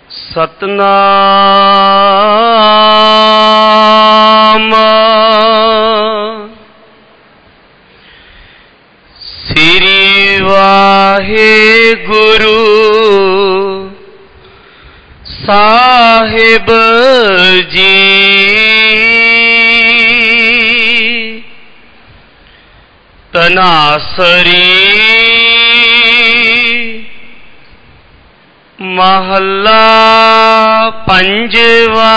ਸਤਨਾਮ ਸ੍ਰੀ ਵਾਹਿਗੁਰੂ ਸਾਹਿਬ ਜੀ। ਤਨਾਸਰੀ ਮਹੱਲਾ ਪੰਜਵਾ।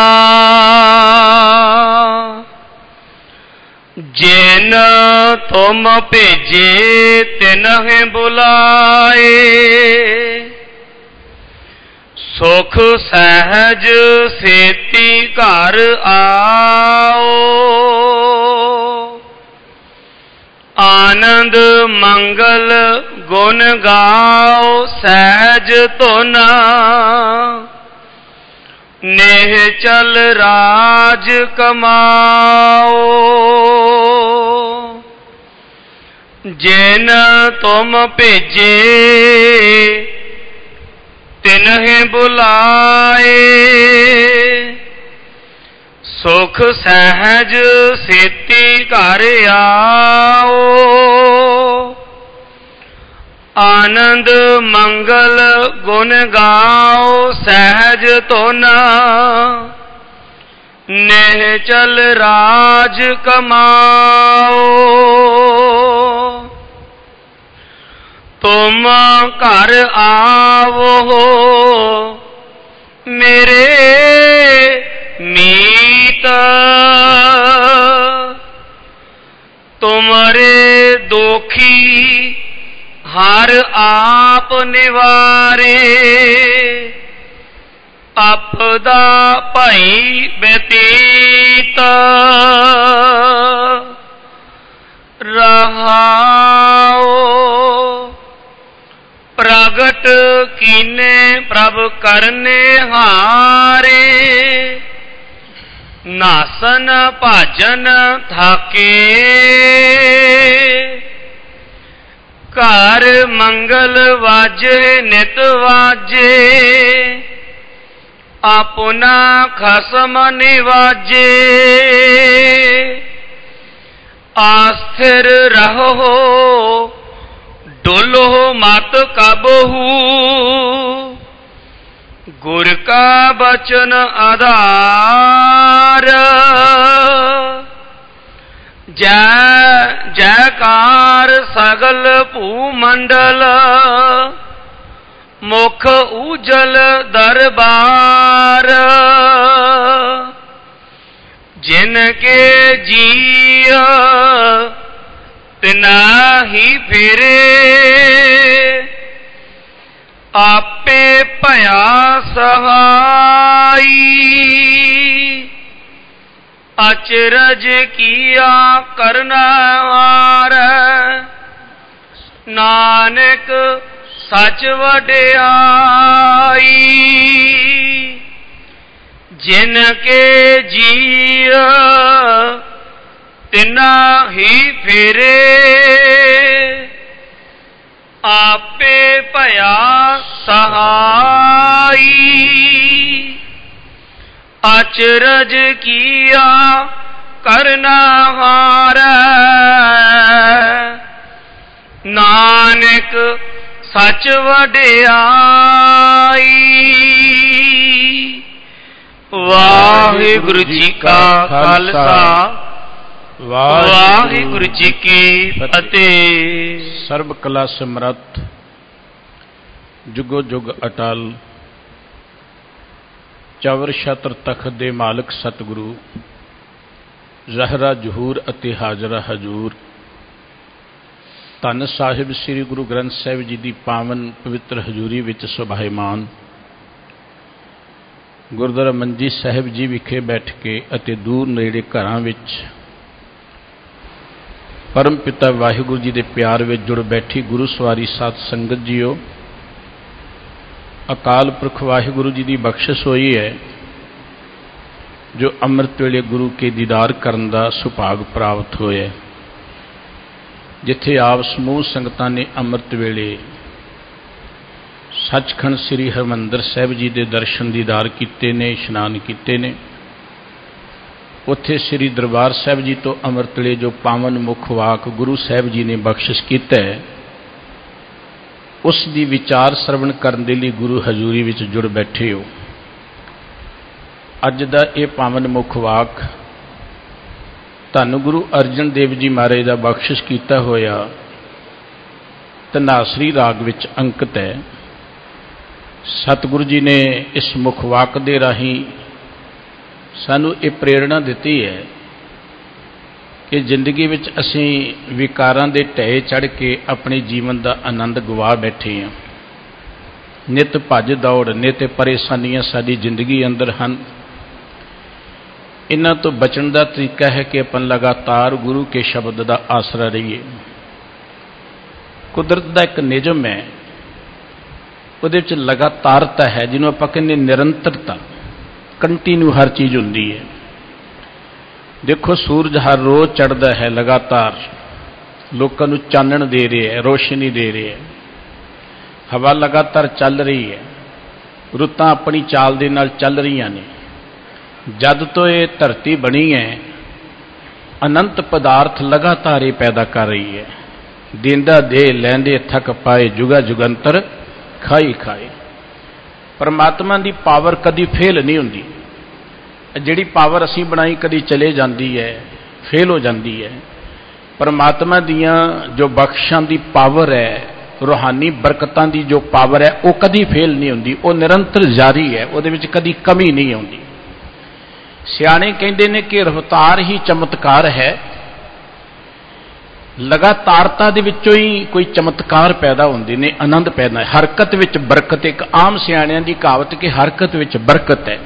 ਜਿਨ ਤੁਮ ਭੇਜੇ ਤਿਨਹਿ ਬੁਲਾਏ, ਸੁਖ ਸਹਿਜ ਸੇਤੀ ਘਰ ਆਓ। ਆਨੰਦ ਮੰਗਲ ਗੁਣ ਗਾਓ ਸਹਿਜ ਧੁਨ, ਨਿਹਚਲ ਰਾਜ ਕਮਾਓ। ਜਿਨ ਤੁਮ ਭੇਜੇ ਤਿਨਹਿ ਬੁਲਾਏ, ਸੁਖ ਸਹਿਜ ਸੇਤੀ ਘਰ ਆਓ। ਆਨੰਦ ਮੰਗਲ ਗੁਣ ਗਾਓ ਸਹਿਜ ਧੁਨ, ਨਿਹਚਲ ਰਾਜ ਕਮਾਓ। ਤੁਮ ਘਰ ਆਵੋ ਮੇਰੇ ਮੀਤ, ਤੁਮਰੇ ਦੋਖੀ ਹਰ ਆਪ ਨਿਵਾਰੇ। ਆਪਦਾ ਭਈ ਬਤੀਤ ਰਹਾਓ। ਪ੍ਰਗਟ ਕੀਨੇ ਪ੍ਰਭ ਕਰਨੇ ਹਾਰੇ, ਨਾਸਨ ਭਾਜਨ ਥਾਕੇ। ਘਰ ਮੰਗਲ ਵਾਜੇ ਨਿਤ ਵਾਜੇ, ਆਪਣਾ ਖਸਮ ਨਿਵਾਜੇ। ਆਸਥਿਰ ਰਹੋ ਡੋਲੋ ਮਤ ਕਬਹੂ, ਗੁਰ ਕਾ ਬਚਨ ਆਧਾਰ। ਜੈ ਜੈਕਾਰ ਸਗਲ ਭੂਮੰਡਲ, ਮੁਖ ਉਜਲ ਦਰਬਾਰ। ਜਿਨ ਕੇ ਜੀਅ ਤਿਨਾਹੀ ਫਿਰੇ, ਆਪੇ ਭਇਆ ਸਹਾਈ। ਅਚਰਜ ਕੀਆ ਕਰਨਾ ਵਾਰ, ਨਾਨਕ ਸਚ ਵਡਿਆਈ। ਜਿਨ ਕੇ ਜੀਅ ਤਿਨਾਹੀ ਫਿਰੇ, ਆਪੇ ਭਇਆ ਸਹਾਈ। ਅਚਰਜ ਕੀਆ ਕਰਨਾ ਹਾਰ, ਨਾਨਕ ਸਚ ਵਡਿਆਈ। ਵਾਹਿਗੁਰੂ ਜੀ ਕਾ ਖਾਲਸਾ, ਵਾਹਿਗੁਰੂ ਜੀ ਕੀ ਫਤਿਹ। ਸਰਬ ਕਲਾ ਸਮਰੱਥ, ਜੁਗੋ ਜੁਗ ਅਟਲ, ਚਵਰ ਛਤਰ ਤਖਤ ਦੇ ਮਾਲਕ ਸਤਿਗੁਰੂ, ਜ਼ਹਰਾ ਜ਼ਹੂਰ ਅਤੇ ਹਾਜ਼ਰਾ ਹਜ਼ੂਰ, ਧੰਨ ਸਾਹਿਬ ਸ੍ਰੀ ਗੁਰੂ ਗ੍ਰੰਥ ਸਾਹਿਬ ਜੀ ਦੀ ਪਾਵਨ ਪਵਿੱਤਰ ਹਜ਼ੂਰੀ ਵਿੱਚ ਸੁਭਾਇਮਾਨ ਗੁਰਦੁਆਰਾ ਮੰਜੀ ਸਾਹਿਬ ਜੀ ਵਿਖੇ ਬੈਠ ਕੇ ਅਤੇ ਦੂਰ ਨੇੜੇ ਘਰਾਂ ਵਿੱਚ ਪਰਮ ਪਿਤਾ ਵਾਹਿਗੁਰੂ ਜੀ ਦੇ ਪਿਆਰ ਵਿੱਚ ਜੁੜ ਬੈਠੀ ਗੁਰੂ ਸਵਾਰੀ ਸਾਧ ਸੰਗਤ ਜੀਓ, ਅਕਾਲ ਪੁਰਖ ਵਾਹਿਗੁਰੂ ਜੀ ਦੀ ਬਖਸ਼ਿਸ਼ ਹੋਈ ਹੈ ਜੋ ਅੰਮ੍ਰਿਤ ਵੇਲੇ ਗੁਰੂ ਕੇ ਦੀਦਾਰ ਕਰਨ ਦਾ ਸੁਭਾਗ ਪ੍ਰਾਪਤ ਹੋਇਆ। ਜਿੱਥੇ ਆਪ ਸਮੂਹ ਸੰਗਤਾਂ ਨੇ ਅੰਮ੍ਰਿਤ ਵੇਲੇ सचखंड श्री हरमंदर साहिब जी के दर्शन दीदार किए ने, इशनान किए ने। उत्थे श्री दरबार साहिब जी तो अमृत वेले जो पावन मुख वाक गुरु साहिब जी ने बख्शिश किया है, उसकी विचार श्रवण करने के लिए गुरु हजूरी विच जुड़ बैठे हो। अज दा ये पावन मुख वाक धन गुरु अर्जन देव जी महाराज का बख्शिश किया होया धनासरी राग विच अंकित है। सतगुरु जी ने इस मुख वाक दे राही सानू ये प्रेरणा दी है कि जिंदगी विच असीं विकारां दे ढे चढ़ के अपने जीवन का आनंद गवा बैठे हैं। नित भज दौड़, नित परेशानियां साडी जिंदगी अंदर हैं। इन्हां तो बचण का तरीका है कि अपन लगातार गुरु के शब्द का आसरा रहीए। कुदरत का एक निजम है, उहदे विच लगातारता है, जिन्हों आपां कहने निरंतरता, कंटीन्यू हर चीज़ हुंदी है। देखो सूरज हर रोज़ चढ़ता है लगातार, लोगों को चानण दे रहे है, रोशनी दे रहे है। हवा लगातार चल रही है, रुतां अपनी चाल दे नाल चल रही ने। जद तो ये धरती बनी है, अनंत पदार्थ लगातार ही पैदा कर रही है। देंदा दे लैंदे थक पाए, जुगा जुगंतर खाई खाए। परमात्मा की पावर कदी फेल नहीं होंदी। जिहड़ी पावर असीं बनाई कदी चले जाती है, फेल हो जाती है। परमात्मा दियां जो बख्शां की पावर है, रूहानी बरकतां की जो पावर है, वो कदी फेल नहीं होंदी, वो निरंतर जारी है, उहदे विच कदी कमी नहीं आउंदी। सियाणे कहंदे ने कि रफ्तार ही चमत्कार है। लगातारता दे विचों ही कोई चमत्कार पैदा होंदे ने, आनंद पैदा है। हरकत विच बरकत, एक आम सियाणियां दी कहावत कि हरकत विच बरकत है।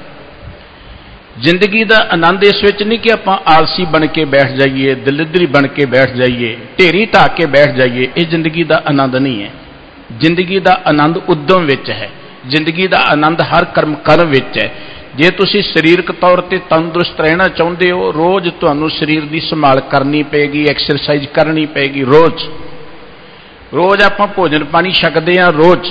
जिंदगी का आनंद इस विच नहीं कि आपां आलसी बन के बैठ जाइए, दलिद्री बन के बैठ जाइए, ढेरी ढा के बैठ जाइए, ये जिंदगी का आनंद नहीं है। जिंदगी का आनंद उद्यम विच है। जिंदगी का आनंद हर कर्म करम विच है। जे तुसी सरीरक तौर पर तंदुरुस्त रहना चाहते हो, रोज़ तुहानू शरीर की संभाल करनी पेगी, एक्सरसाइज करनी पेगी। रोज़ रोज़ आपां भोजन पानी छकदे हां रोज़,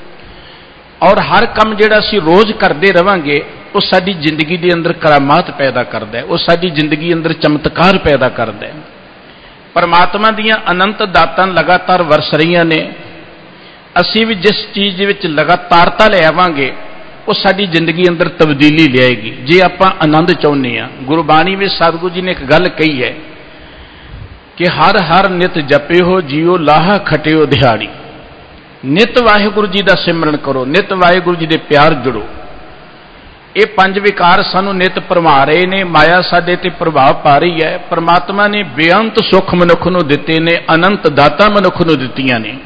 और हर काम जिहड़ा असीं रोज़ करते रहांगे वो साडी जिंदगी के अंदर करामात पैदा करता है, वो साडी जिंदगी अंदर चमत्कार पैदा करता है। परमात्मा दियां अनंत दातां लगातार वरस रहीआं ने। असीं भी जिस चीज़ विच लगातारता ले आवांगे वो साडी जिंदगी अंदर तब्दीली लियाएगी, जे आपां आनंद चाहुंदे हां। गुरबाणी में सतगुरु जी ने एक गल कही है कि हर हर नित जपिओ जियो लाहा खटिओ दिहाड़ी। नित वाहिगुरु जी का सिमरन करो, नित वाहिगुरु जी के प्यार जुड़ो। ये पंज विकार सानू नित भरमा रहे ने, माया साडे ते प्रभाव पा रही है। परमात्मा ने बेअंत सुख मनुख नूं दिते ने, अनंत दातां मनुख नूं दित्तियां ने।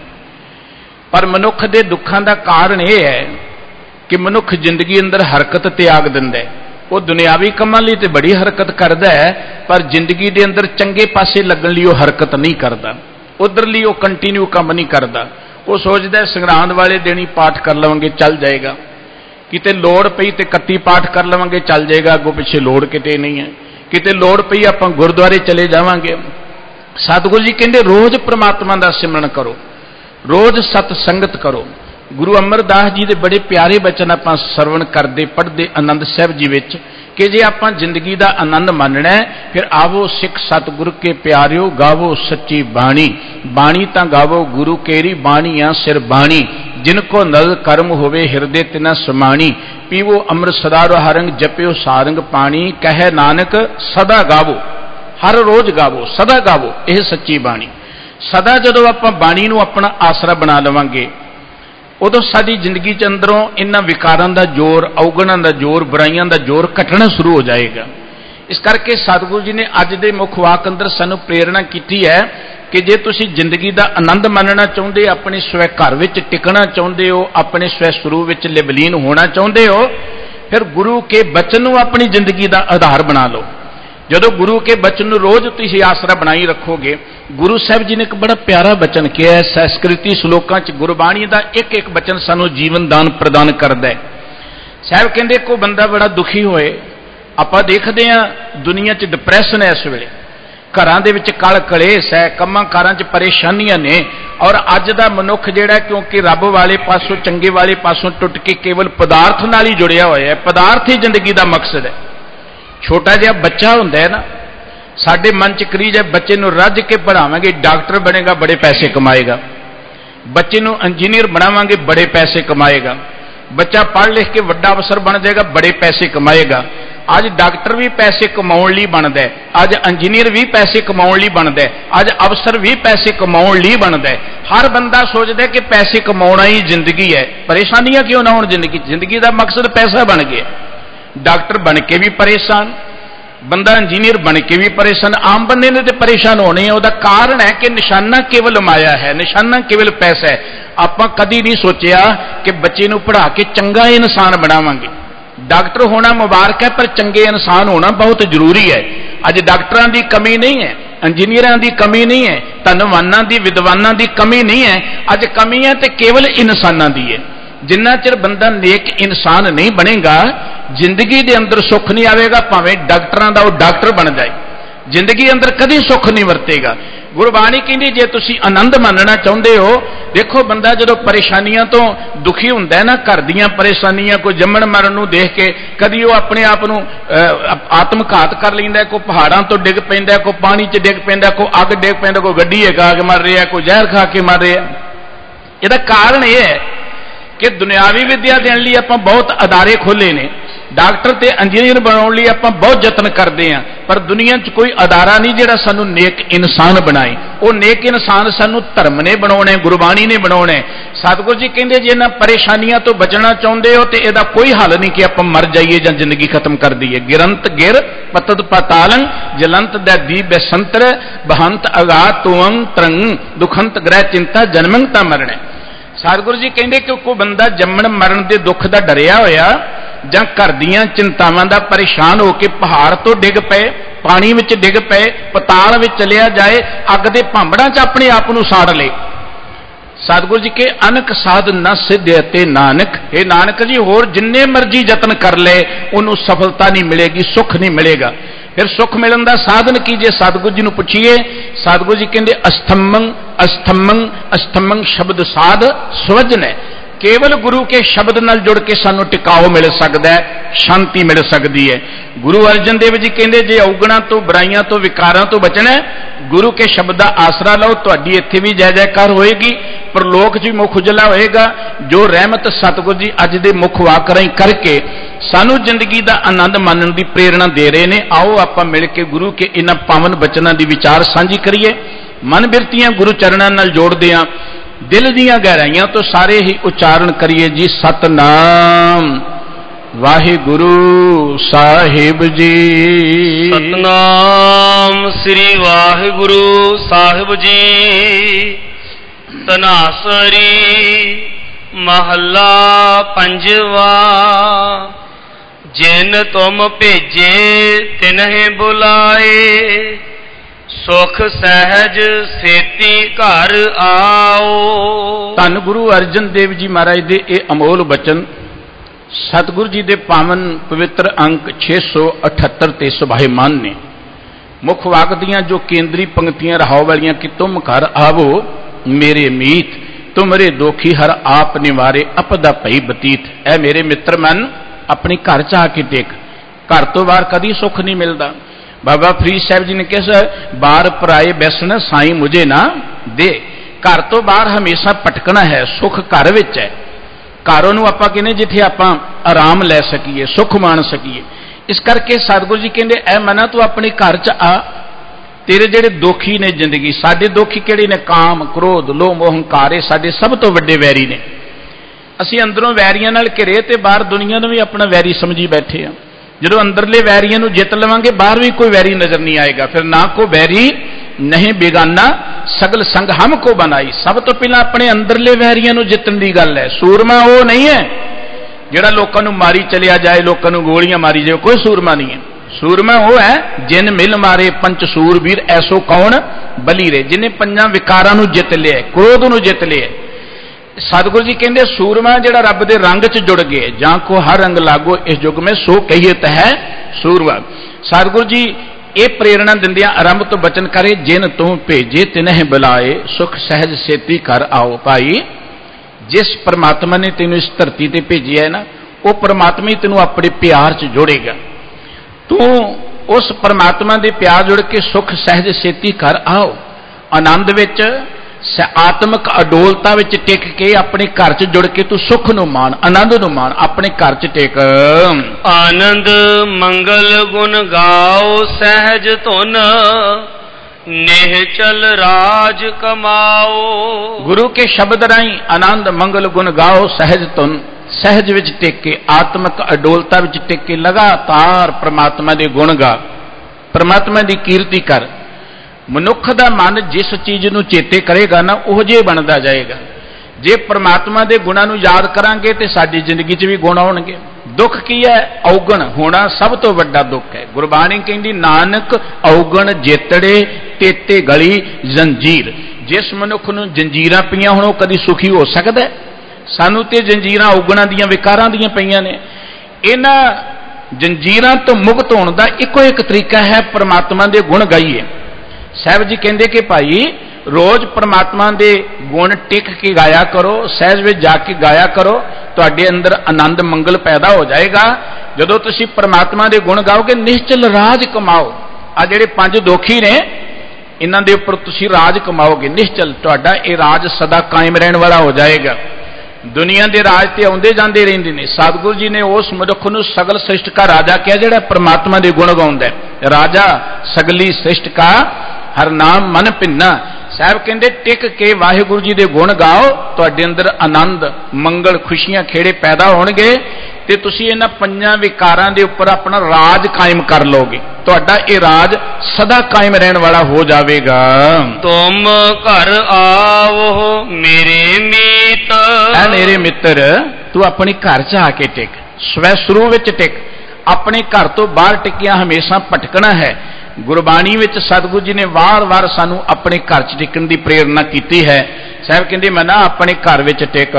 पर मनुख दे दुखां दा कारण यह है कि मनुख जिंदगी अंदर हरकत त्याग दिंदा है। वो दुनियावी कामां लई ते बड़ी हरकत करदा है, पर जिंदगी दे अंदर चंगे पासे लगण लई वो हरकत नहीं करदा। उधर लई वो कंटीन्यू काम नहीं करदा। वो सोचदा है संगरांद वाले दिन ही पाठ कर लवांगे चल जाएगा, किते लोड़ पई ते 31 पाठ कर लवांगे चल जाएगा, अगों पिछे लोड़ किते नहीं है, किते लोड़ पई आपां गुरुद्वारे चले जावांगे। सतगुरु जी कहंदे रोज़ परमात्मा दा सिमरन करो, रोज़ सत संगत करो। गुरु अमरदास जी के बड़े प्यारे बचन आपां सरवण करते पढ़ते आनंद साहिब जी विच कि जे आपां जिंदगी का आनंद मानना है, फिर आवो सिख सतगुरु के प्यारिओ गावो सच्ची बाणी। बाणी तां गावो गुरु केरी बाणियां सिर बाणी, जिनको नल कर्म होवे हिरदे तिना समाणी। पीवो अमृत सदा रहारंग जपिओ सारंग पाणी, कहे नानक सदा गावो। हर रोज गावो, सदा गावो, यह सच्ची बाणी। सदा जदों आपां बाणी नूं अपना आसरा बना लवांगे, उदों साडी जिंदगी च अंदरों इन्हां विकारां दा जोर, अवगुणां दा जोर, बुराइयां दा जोर घटना शुरू हो जाएगा। इस करके सतगुरु जी ने अज दे मुख वाक अंदर सानू प्रेरणा की है कि जे तुसी जिंदगी का आनंद मानना चाहते, अपने स्वै घर विच टिकना चाहते हो, अपने स्वै स्वरूप विच लिवलीन होना चाहते हो, फिर गुरु के बचन नूं अपनी जिंदगी का आधार बना लो। जदों गुरु के बचन नूं रोज तुसी आसरा बनाई रखोगे। गुरु साहब जी ने एक बड़ा प्यारा बचन किया है, संस्कृति श्लोकां च गुरबाणी का एक एक बचन सानू जीवन दान प्रदान करता है। साहब कहंदे कोई बंदा बड़ा दुखी होए, आपां देखदे हां दुनिया च डिप्रैशन है इस वेले, ਘਰਾਂ ਦੇ ਵਿੱਚ ਕਲ ਕਲੇਸ਼ ਹੈ, ਕੰਮਾਂ ਕਾਰਾਂ 'ਚ ਪਰੇਸ਼ਾਨੀਆਂ ਨੇ। ਔਰ ਅੱਜ ਦਾ ਮਨੁੱਖ ਜਿਹੜਾ ਕਿਉਂਕਿ ਰੱਬ ਵਾਲੇ ਪਾਸੋਂ, ਚੰਗੇ ਵਾਲੇ ਪਾਸੋਂ ਟੁੱਟ ਕੇ ਕੇਵਲ ਪਦਾਰਥ ਨਾਲ ਹੀ ਜੁੜਿਆ ਹੋਇਆ ਹੈ। ਪਦਾਰਥ ਹੀ ਜ਼ਿੰਦਗੀ ਦਾ ਮਕਸਦ ਹੈ। ਛੋਟਾ ਜਿਹਾ ਬੱਚਾ ਹੁੰਦਾ ਹੈ ਨਾ, ਸਾਡੇ ਮਨ 'ਚ ਕਰੀਜ ਹੈ, ਬੱਚੇ ਨੂੰ ਰੱਜ ਕੇ ਪੜ੍ਹਾਵਾਂਗੇ ਡਾਕਟਰ ਬਣੇਗਾ, ਬੜੇ ਪੈਸੇ ਕਮਾਏਗਾ। ਬੱਚੇ ਨੂੰ ਇੰਜੀਨੀਅਰ ਬਣਾਵਾਂਗੇ, ਬੜੇ ਪੈਸੇ ਕਮਾਏਗਾ। ਬੱਚਾ ਪੜ੍ਹ ਲਿਖ ਕੇ ਵੱਡਾ ਅਫਸਰ ਬਣ ਜਾਏਗਾ, ਬੜੇ ਪੈਸੇ ਕਮਾਏਗਾ। ਅੱਜ ਡਾਕਟਰ ਵੀ ਪੈਸੇ ਕਮਾਉਣ ਲਈ ਬਣਦਾ ਹੈ, ਅੱਜ ਇੰਜੀਨੀਅਰ ਵੀ ਪੈਸੇ ਕਮਾਉਣ ਲਈ ਬਣਦਾ ਹੈ, ਅੱਜ ਅਫਸਰ ਵੀ ਪੈਸੇ ਕਮਾਉਣ ਲਈ ਬਣਦਾ ਹੈ। ਹਰ ਬੰਦਾ ਸੋਚਦਾ ਕਿ ਪੈਸੇ ਕਮਾਉਣਾ ਹੀ ਜ਼ਿੰਦਗੀ ਹੈ। ਪਰੇਸ਼ਾਨੀਆਂ ਕਿਉਂ ਨਾ ਹੋਣ ਜ਼ਿੰਦਗੀ? ਜ਼ਿੰਦਗੀ ਦਾ ਮਕਸਦ ਪੈਸਾ ਬਣ ਗਿਆ। ਡਾਕਟਰ ਬਣ ਕੇ ਵੀ ਪਰੇਸ਼ਾਨ, ਬੰਦਾ ਇੰਜੀਨੀਅਰ ਬਣ ਕੇ ਵੀ ਪਰੇਸ਼ਾਨ। ਆਮ ਬੰਦੇ ਨੇ ਤੇ ਪਰੇਸ਼ਾਨ ਹੋਣੇ ਆ। ਉਹਦਾ ਕਾਰਨ ਹੈ ਕਿ ਨਿਸ਼ਾਨਾ ਕੇਵਲ ਮਾਇਆ ਹੈ, ਨਿਸ਼ਾਨਾ ਕੇਵਲ ਪੈਸਾ ਹੈ। ਆਪਾਂ ਕਦੀ ਨਹੀਂ ਸੋਚਿਆ ਕਿ ਬੱਚੇ ਨੂੰ ਪੜ੍ਹਾ ਕੇ ਚੰਗਾ ਇਨਸਾਨ ਬਣਾਵਾਂਗੇ। ਡਾਕਟਰ ਹੋਣਾ ਮੁਬਾਰਕ ਹੈ, ਪਰ ਚੰਗੇ ਇਨਸਾਨ ਹੋਣਾ ਬਹੁਤ ਜ਼ਰੂਰੀ ਹੈ। ਅੱਜ ਡਾਕਟਰਾਂ ਦੀ ਕਮੀ ਨਹੀਂ ਹੈ, ਇੰਜੀਨੀਅਰਾਂ ਦੀ ਕਮੀ ਨਹੀਂ ਹੈ, ਧਨਵਾਨਾਂ ਦੀ, ਵਿਦਵਾਨਾਂ ਦੀ ਕਮੀ ਨਹੀਂ ਹੈ। ਅੱਜ ਕਮੀ ਹੈ ਤੇ ਕੇਵਲ ਇਨਸਾਨਾਂ ਦੀ ਹੈ। ਜਿੰਨਾ ਚਿਰ ਬੰਦਾ ਨੇਕ ਇਨਸਾਨ ਨਹੀਂ ਬਣੇਗਾ, ਜ਼ਿੰਦਗੀ ਦੇ ਅੰਦਰ ਸੁੱਖ ਨਹੀਂ ਆਵੇਗਾ। ਭਾਵੇਂ ਡਾਕਟਰਾਂ ਦਾ ਉਹ ਡਾਕਟਰ ਬਣ ਜਾਏ, ਜ਼ਿੰਦਗੀ ਅੰਦਰ ਕਦੀ ਸੁੱਖ ਨਹੀਂ ਵਰਤੇਗਾ। ਗੁਰਬਾਣੀ ਕਹਿੰਦੀ ਜੇ ਤੁਸੀਂ ਆਨੰਦ ਮੰਨਣਾ ਚਾਹੁੰਦੇ ਹੋ, ਦੇਖੋ ਬੰਦਾ ਜਦੋਂ ਪਰੇਸ਼ਾਨੀਆਂ ਤੋਂ ਦੁਖੀ ਹੁੰਦਾ ਹੈ ਨਾ, ਘਰ ਦੀਆਂ ਪਰੇਸ਼ਾਨੀਆਂ, ਕੋਈ ਜੰਮਣ ਮਰਨ ਨੂੰ ਦੇਖ ਕੇ ਕਦੀ ਉਹ ਆਪਣੇ ਆਪ ਨੂੰ ਆਤਮ ਘਾਤ ਕਰ ਲੈਂਦਾ, ਕੋਈ ਪਹਾੜਾਂ ਤੋਂ ਡਿੱਗ ਪੈਂਦਾ, ਕੋਈ ਪਾਣੀ 'ਚ ਡਿੱਗ ਪੈਂਦਾ, ਕੋਈ ਅੱਗ ਡਿੱਗ ਪੈਂਦਾ, ਕੋਈ ਗੱਡੀ ਖਾ ਕੇ ਮਰ ਰਿਹਾ, ਕੋਈ ਜ਼ਹਿਰ ਖਾ ਕੇ ਮਰ ਰਿਹਾ। ਇਹਦਾ ਕਾਰਨ ਇਹ ਹੈ ਕਿ ਦੁਨਿਆਵੀ ਵਿੱਦਿਆ ਦੇਣ ਲਈ ਆਪਾਂ ਬਹੁਤ ਅਦਾਰੇ ਖੋਲ੍ਹੇ ਨੇ। ਡਾਕਟਰ ਤੇ ਇੰਜੀਨੀਅਰ ਬਣਾਉਣ ਲਈ ਆਪਾਂ ਬਹੁਤ ਯਤਨ ਕਰਦੇ ਹਾਂ, ਪਰ ਦੁਨੀਆ 'ਚ ਕੋਈ ਅਦਾਰਾ ਨਹੀਂ ਜਿਹੜਾ ਸਾਨੂੰ ਨੇਕ ਇਨਸਾਨ ਬਣਾਏ। ਉਹ ਨੇਕ ਇਨਸਾਨ ਸਾਨੂੰ ਧਰਮ ਨੇ ਬਣਾਉਣਾ, ਗੁਰਬਾਣੀ ਨੇ ਬਣਾਉਣਾ। ਸਤਿਗੁਰੂ ਜੀ ਕਹਿੰਦੇ ਜੇ ਇਹਨਾਂ ਪਰੇਸ਼ਾਨੀਆਂ ਤੋਂ ਬਚਣਾ ਚਾਹੁੰਦੇ ਹੋ ਤੇ ਇਹਦਾ ਕੋਈ ਹੱਲ ਨਹੀਂ ਕਿ ਆਪਾਂ ਮਰ ਜਾਈਏ ਜਾਂ ਜ਼ਿੰਦਗੀ ਖਤਮ ਕਰ ਦਈਏ। ਗਿਰੰਤ ਗਿਰ ਪਤਦ ਪਾਤਾਲੰ ਜਲੰਤ ਦਾ ਦੀਪ ਬਸੰਤਰ ਬਹੰਤ ਅਗਾਤ ਤੁਅੰ ਤਰੰਗ ਦੁਖੰਤ ਗ੍ਰਹਿ ਚਿੰਤਾ ਜਨਮੰ ਤਾਂ ਮਰਣਾ। ਸਤਿਗੁਰੂ ਜੀ ਕਹਿੰਦੇ ਕਿ ਕੋਈ ਬੰਦਾ ਜੰਮਣ ਮਰਨ ਦੇ ਦੁੱਖ ਦਾ ਡਰਿਆ ਹੋਇਆ ਜਾਂ ਘਰ ਦੀਆਂ ਚਿੰਤਾਵਾਂ ਦਾ ਪਰੇਸ਼ਾਨ ਹੋ ਕੇ ਪਹਾੜ ਤੋਂ ਡਿੱਗ ਪਏ, ਪਾਣੀ ਵਿੱਚ ਡਿੱਗ ਪਏ, ਪਤਾਲ ਵਿੱਚ ਚਲਿਆ ਜਾਏ, ਅੱਗ ਦੇ ਭਾਂਬੜਾਂ 'ਚ ਆਪਣੇ ਆਪ ਨੂੰ ਸਾੜ ਲੇ। ਸਤਿਗੁਰੂ ਜੀ ਕੇ ਅਨਕ ਸਾਧ ਨ ਸਿੱਧੇ ਅਤੇ ਨਾਨਕ। ਇਹ ਨਾਨਕ ਜੀ ਹੋਰ ਜਿੰਨੇ ਮਰਜ਼ੀ ਯਤਨ ਕਰ ਲਏ ਉਹਨੂੰ ਸਫਲਤਾ ਨਹੀਂ ਮਿਲੇਗੀ, ਸੁੱਖ ਨਹੀਂ ਮਿਲੇਗਾ। ਫਿਰ ਸੁੱਖ ਮਿਲਣ ਦਾ ਸਾਧਨ ਕੀ? ਜੇ ਸਤਿਗੁਰੂ ਜੀ ਨੂੰ ਪੁੱਛੀਏ, ਸਤਿਗੁਰੂ ਜੀ ਕਹਿੰਦੇ ਅਸਥੰਮੰ ਅਸਥੰਮੰ ਅਸਥੰਮੰ ਸ਼ਬਦ ਸਾਧ ਸੁਵਜਨ ਹੈ। ਕੇਵਲ ਗੁਰੂ ਕੇ ਸ਼ਬਦ ਨਾਲ ਜੁੜ ਕੇ ਸਾਨੂੰ ਟਿਕਾਓ ਮਿਲ ਸਕਦਾ ਹੈ, ਸ਼ਾਂਤੀ ਮਿਲ ਸਕਦੀ ਹੈ। ਗੁਰੂ ਅਰਜਨ ਦੇਵ ਜੀ ਕਹਿੰਦੇ ਜੇ ਔਗਣਾਂ ਤੋਂ, ਬੁਰਾਈਆਂ ਤੋਂ, ਵਿਕਾਰਾਂ ਤੋਂ ਬਚਣਾ, ਗੁਰੂ ਕੇ ਸ਼ਬਦ ਦਾ ਆਸਰਾ ਲਓ। ਤੁਹਾਡੀ ਇੱਥੇ ਵੀ ਜੈ ਜੈਕਾਰ ਹੋਏਗੀ, ਪਰਲੋਕ 'ਚ ਵੀ ਮੁਖ ਉਜਲਾ ਹੋਏਗਾ। ਜੋ ਰਹਿਮਤ ਸਤਿਗੁਰੂ ਜੀ ਅੱਜ ਦੇ ਮੁਖ ਵਾਕ ਰਾਹੀਂ ਕਰਕੇ ਸਾਨੂੰ ਜ਼ਿੰਦਗੀ ਦਾ ਆਨੰਦ ਮਾਣਨ ਦੀ ਪ੍ਰੇਰਣਾ ਦੇ ਰਹੇ ਨੇ। ਆਓ ਆਪਾਂ ਮਿਲ ਕੇ ਗੁਰੂ ਕੇ ਇਹਨਾਂ ਪਾਵਨ ਬਚਨਾਂ ਦੀ ਵਿਚਾਰ ਸਾਂਝੀ ਕਰੀਏ। ਮਨ ਬਿਰਤੀਆਂ ਗੁਰੂ ਚਰਨਾਂ ਨਾਲ ਜੋੜਦੇ ਹਾਂ, ਦਿਲ ਦੀਆਂ ਗਹਿਰਾਈਆਂ ਤੋਂ ਸਾਰੇ ਹੀ ਉਚਾਰਨ ਕਰੀਏ ਜੀ। ਸਤਨਾਮ ਵਾਹਿਗੁਰੂ ਸਾਹਿਬ ਜੀ। ਸਤਨਾਮ ਸ੍ਰੀ ਵਾਹਿਗੁਰੂ ਸਾਹਿਬ ਜੀ। ਤਨਾਸਰੀ ਮਹੱਲਾ ਪੰਜਵਾ। ਜਿਨ ਤੁਮ ਭੇਜੇ ਤਿਨਹਿ ਬੁਲਾਏ, ਸੁਖ ਸਹਿਜ ਸੇਤੀ ਘਰ ਆਓ। ਧੰਨ ਗੁਰੂ ਅਰਜਨ ਦੇਵ ਜੀ ਮਹਾਰਾਜ ਦੇ ਇਹ ਅਮੋਲ ਬਚਨ ਸਤਿਗੁਰੂ ਜੀ ਦੇ ਪਾਵਨ ਪਵਿੱਤਰ ਅੰਕ 678 ਤੇ ਸੁਭਾਇਮਾਨ ਨੇ। ਮੁੱਖ ਵਾਕ ਦੀਆਂ ਜੋ ਕੇਂਦਰੀ ਪੰਕਤੀਆਂ ਰਹਾਉ ਵਾਲੀਆਂ ਕਿ ਤੁਮ ਘਰ ਆਵੋ ਮੇਰੇ ਮੀਤ, ਤੁਮਰੇ ਦੋਖੀ ਹਰ ਆਪ ਨਿਵਾਰੇ ਅਪਦਾ ਭਈ ਬਤੀਤ। ਐ ਮੇਰੇ ਮਿੱਤਰ ਮਨ, ਆਪਣੇ ਘਰ 'ਚ ਆ ਕੇ ਦੇਖ, ਘਰ ਤੋਂ ਬਾਹਰ ਕਦੀ ਸੁੱਖ ਨਹੀਂ ਮਿਲਦਾ। ਬਾਬਾ ਫਰੀਦ ਸਾਹਿਬ ਜੀ ਨੇ ਕਿਹਾ ਬਾਹਰ ਪਰਾਏ ਬੈਸਣ ਸਾਈਂ ਮੁਝੇ ਨਾ ਦੇ। ਘਰ ਤੋਂ ਬਾਹਰ ਹਮੇਸ਼ਾ ਭਟਕਣਾ ਹੈ, ਸੁੱਖ ਘਰ ਵਿੱਚ ਹੈ। ਘਰ ਨੂੰ ਆਪਾਂ ਕਹਿੰਦੇ ਜਿੱਥੇ ਆਪਾਂ ਆਰਾਮ ਲੈ ਸਕੀਏ, ਸੁੱਖ ਮਾਣ ਸਕੀਏ। ਇਸ ਕਰਕੇ ਸਤਿਗੁਰੂ ਜੀ ਕਹਿੰਦੇ ਐ ਮਨਾ ਤੂੰ ਆਪਣੇ ਘਰ 'ਚ ਆ। ਤੇਰੇ ਜਿਹੜੇ ਦੋਖੀ ਨੇ ਜ਼ਿੰਦਗੀ, ਸਾਡੇ ਦੋਖੀ ਕਿਹੜੇ ਨੇ? ਕਾਮ, ਕ੍ਰੋਧ, ਲੋਭ, ਮੋਹ, ਹੰਕਾਰ, ਸਾਡੇ ਸਭ ਤੋਂ ਵੱਡੇ ਵੈਰੀ ਨੇ। ਅਸੀਂ ਅੰਦਰੋਂ ਵੈਰੀਆਂ ਨਾਲ ਘਿਰੇ ਤੇ ਬਾਹਰ ਦੁਨੀਆ ਨੂੰ ਵੀ ਆਪਣਾ ਵੈਰੀ ਸਮਝੀ ਬੈਠੇ ਆ। ਜਦੋਂ ਅੰਦਰਲੇ ਵੈਰੀਆਂ ਨੂੰ ਜਿੱਤ ਲਵਾਂਗੇ ਬਾਹਰ ਵੀ ਕੋਈ ਵੈਰੀ ਨਜ਼ਰ ਨਹੀਂ ਆਏਗਾ। ਫਿਰ ਨਾ ਕੋ ਵੈਰੀ ਨਹੀਂ ਬੇਗਾਨਾ ਸਗਲ ਸੰਗ ਹਮ ਕੋ ਬਣਾਈ। ਸਭ ਤੋਂ ਪਹਿਲਾਂ ਆਪਣੇ ਅੰਦਰਲੇ ਵੈਰੀਆਂ ਨੂੰ ਜਿੱਤਣ ਦੀ ਗੱਲ ਹੈ। ਸੂਰਮਾ ਉਹ ਨਹੀਂ ਹੈ ਜਿਹੜਾ ਲੋਕਾਂ ਨੂੰ ਮਾਰੀ ਚਲਿਆ ਜਾਏ, ਲੋਕਾਂ ਨੂੰ ਗੋਲੀਆਂ ਮਾਰੀ ਜਾਏ, ਕੋਈ ਸੂਰਮਾ ਨਹੀਂ ਹੈ। ਸੂਰਮਾ ਉਹ ਹੈ ਜਿਨ ਮਿਲ ਮਾਰੇ ਪੰਚ ਸੂਰਬੀਰ ਐਸੋ ਕੌਣ ਬਲੀ ਰੇ, ਜਿਹਨੇ ਪੰਜਾਂ ਵਿਕਾਰਾਂ ਨੂੰ ਜਿੱਤ ਲਿਆ, ਕ੍ਰੋਧ ਨੂੰ ਜਿੱਤ ਲਿਆ। ਸਤਿਗੁਰੂ ਜੀ ਕਹਿੰਦੇ ਸੂਰਮਾ ਜਿਹੜਾ ਰੱਬ ਦੇ ਰੰਗ 'ਚ ਜੁੜ ਗਏ, ਜਾਂ ਕੋ ਹਰ ਰੰਗ ਲਾਗੋ ਇਸ ਯੁੱਗ ਮੇਂ ਸੋ ਕਹੀਏ ਤਹਿ ਸੂਰਮਾ। ਸਤਿਗੁਰੂ ਜੀ ਇਹ ਪ੍ਰੇਰਣਾ ਦਿੰਦਿਆਂ ਆਰੰਭ ਤੋਂ ਬਚਨ ਕਰੇ, ਜਿਨ ਤੂੰ ਭੇਜੇ ਤਿਨਹਿ ਬੁਲਾਏ, ਸੁਖ ਸਹਿਜ ਸੇਤੀ ਘਰ ਆਓ। ਭਾਈ ਜਿਸ ਪਰਮਾਤਮਾ ਨੇ ਤੈਨੂੰ ਇਸ ਧਰਤੀ ਤੇ ਭੇਜਿਆ ਹੈ ਨਾ, ਉਹ ਪਰਮਾਤਮਾ ਹੀ ਤੈਨੂੰ ਆਪਣੇ ਪਿਆਰ 'ਚ ਜੋੜੇਗਾ। ਤੂੰ ਉਸ ਪਰਮਾਤਮਾ ਦੇ ਪਿਆਰ ਜੁੜ ਕੇ ਸੁਖ ਸਹਿਜ ਛੇਤੀ ਘਰ ਆਓ, ਆਨੰਦ ਵਿੱਚ ਆਤਮਿਕ ਅਡੋਲਤਾ ਵਿੱਚ ਟਿਕ ਕੇ ਆਪਣੇ ਘਰ 'ਚ ਜੁੜ ਕੇ ਤੂੰ ਸੁਖ ਨੂੰ ਮਾਣ, ਆਨੰਦ ਨੂੰ ਮਾਣ, ਆਪਣੇ ਘਰ 'ਚ ਟਿਕ। ਆਨੰਦ ਮੰਗਲ ਗੁਣ ਗਾਓ ਸਹਿਜ ਧੁਨ, ਨਿਹਚਲ ਰਾਜ ਕਮਾਓ। ਗੁਰੂ ਕੇ ਸ਼ਬਦ ਰਾਹੀਂ ਆਨੰਦ ਮੰਗਲ ਗੁਣ ਗਾਓ ਸਹਿਜ ਧੁਨ, ਸਹਿਜ ਵਿੱਚ ਟਿਕ ਕੇ, ਆਤਮਿਕ ਅਡੋਲਤਾ ਵਿੱਚ ਟਿਕ ਕੇ ਲਗਾਤਾਰ ਪ੍ਰਮਾਤਮਾ ਦੇ ਗੁਣ ਗਾ, ਪ੍ਰਮਾਤਮਾ ਦੀ ਕੀਰਤੀ ਕਰ। ਮਨੁੱਖ ਦਾ ਮਨ ਜਿਸ ਚੀਜ਼ ਨੂੰ ਚੇਤੇ ਕਰੇਗਾ ਨਾ, ਉਹ ਜੇ ਬਣਦਾ ਜਾਏਗਾ। ਜੇ ਪ੍ਰਮਾਤਮਾ ਦੇ ਗੁਣਾਂ ਨੂੰ ਯਾਦ ਕਰਾਂਗੇ ਤੇ ਸਾਡੀ ਜ਼ਿੰਦਗੀ 'ਚ ਵੀ ਗੁਣ ਆਉਣਗੇ। ਦੁੱਖ ਕੀ ਹੈ? ਔਗਣ ਹੋਣਾ ਸਭ ਤੋਂ ਵੱਡਾ ਦੁੱਖ ਹੈ। ਗੁਰਬਾਣੀ ਕਹਿੰਦੀ, ਨਾਨਕ ਔਗਣ ਜੇਤੜੇ ਤੇਤੇ ਗਲੀ ਜੰਜੀਰ। ਜਿਸ ਮਨੁੱਖ ਨੂੰ ਜੰਜੀਰਾਂ ਪਈਆਂ ਹੁਣ, ਉਹ ਕਦੀ ਸੁਖੀ ਹੋ ਸਕਦਾ? ਸਾਨੂੰ ਤੇ ਜੰਜੀਰਾਂ ਔਗਣਾਂ ਦੀਆਂ, ਵਿਕਾਰਾਂ ਦੀਆਂ ਪਈਆਂ ਨੇ। ਇਹਨਾਂ ਜੰਜੀਰਾਂ ਤੋਂ ਮੁਕਤ ਹੋਣ ਦਾ ਇੱਕੋ ਇੱਕ ਤਰੀਕਾ ਹੈ, ਪ੍ਰਮਾਤਮਾ ਦੇ ਗੁਣ ਗਾਈਏ। ਸਾਹਿਬ ਜੀ ਕਹਿੰਦੇ ਕਿ ਭਾਈ ਰੋਜ਼ ਪ੍ਰਮਾਤਮਾ ਦੇ ਗੁਣ ਟਿਕ ਕੇ ਗਾਇਆ ਕਰੋ, ਸਹਿਜ ਵਿੱਚ ਜਾ ਕੇ ਗਾਇਆ ਕਰੋ, ਤੁਹਾਡੇ ਅੰਦਰ ਆਨੰਦ ਮੰਗਲ ਪੈਦਾ ਹੋ ਜਾਏਗਾ। ਜਦੋਂ ਤੁਸੀਂ ਪ੍ਰਮਾਤਮਾ ਦੇ ਗੁਣ ਗਾਓਗੇ, ਨਿਸ਼ਚਲ ਰਾਜ ਕਮਾਓ। ਆ ਜਿਹੜੇ 5 ਦੋਖੀ ਨੇ, ਇਹਨਾਂ ਦੇ ਉੱਪਰ ਤੁਸੀਂ ਰਾਜ ਕਮਾਓਗੇ ਨਿਸ਼ਚਲ। ਤੁਹਾਡਾ ਇਹ ਰਾਜ ਸਦਾ ਕਾਇਮ ਰਹਿਣ ਵਾਲਾ ਹੋ ਜਾਏਗਾ। ਦੁਨੀਆ ਦੇ ਰਾਜ ਤੇ ਆਉਂਦੇ ਜਾਂਦੇ ਰਹਿੰਦੇ ਨੇ। ਸਤਿਗੁਰੂ ਜੀ ਨੇ ਉਸ ਮਨੁੱਖ ਨੂੰ ਸਗਲ ਸ੍ਰਿਸ਼ਟ ਕਾ ਰਾਜਾ ਕਿਹਾ, ਜਿਹੜਾ ਪ੍ਰਮਾਤਮਾ ਦੇ ਗੁਣ ਗਾਉਂਦਾ ਹੈ। ਰਾਜਾ ਸਗਲੀ ਸ੍ਰਿਸ਼ਟ ਕਾ ਹਰ ਨਾਮ ਮਨ ਭਿੰਨਾ। ਸਾਹਿਬ ਕਹਿੰਦੇ, ਟਿਕ ਕੇ ਵਾਹਿਗੁਰੂ ਜੀ ਦੇ ਗੁਣ ਗਾਓ, ਤੁਹਾਡੇ ਅੰਦਰ ਆਨੰਦ ਮੰਗਲ ਖੁਸ਼ੀਆਂ ਖੇੜੇ ਪੈਦਾ ਹੋਣਗੇ ਤੇ ਤੁਸੀਂ ਇਹਨਾਂ 5 ਵਿਕਾਰਾਂ ਦੇ ਉੱਪਰ ਆਪਣਾ ਰਾਜ ਕਾਇਮ ਕਰ ਲਓਗੇ। ਤੁਹਾਡਾ ਇਹ ਰਾਜ ਸਦਾ ਕਾਇਮ ਰਹਿਣ ਵਾਲਾ ਹੋ ਜਾਵੇਗਾ। ਤੁਮ ਘਰ ਆਵੋ ਮੇਰੇ ਮੀਤ। ਐ ਮੇਰੇ ਮਿੱਤਰ, ਤੂੰ ਆਪਣੇ ਘਰ 'ਚ ਆ ਕੇ ਟਿਕ, ਸਵੈ ਸਰੂਪ ਵਿੱਚ ਟਿਕ। ਆਪਣੇ ਘਰ ਤੋਂ ਬਾਹਰ ਟਿਕਿਆ ਹਮੇਸ਼ਾ ਭਟਕਣਾ ਹੈ। ਗੁਰਬਾਣੀ ਵਿੱਚ ਸਤਿਗੁਰੂ ਜੀ ਨੇ ਵਾਰ-ਵਾਰ ਸਾਨੂੰ ਆਪਣੇ ਘਰ 'ਚ ਟਿਕਣ ਦੀ ਪ੍ਰੇਰਨਾ ਕੀਤੀ ਹੈ। ਸਾਹਿਬ ਕਹਿੰਦੇ, ਮੈਂ ਨਾ ਆਪਣੇ ਘਰ ਵਿੱਚ ਟਿਕ।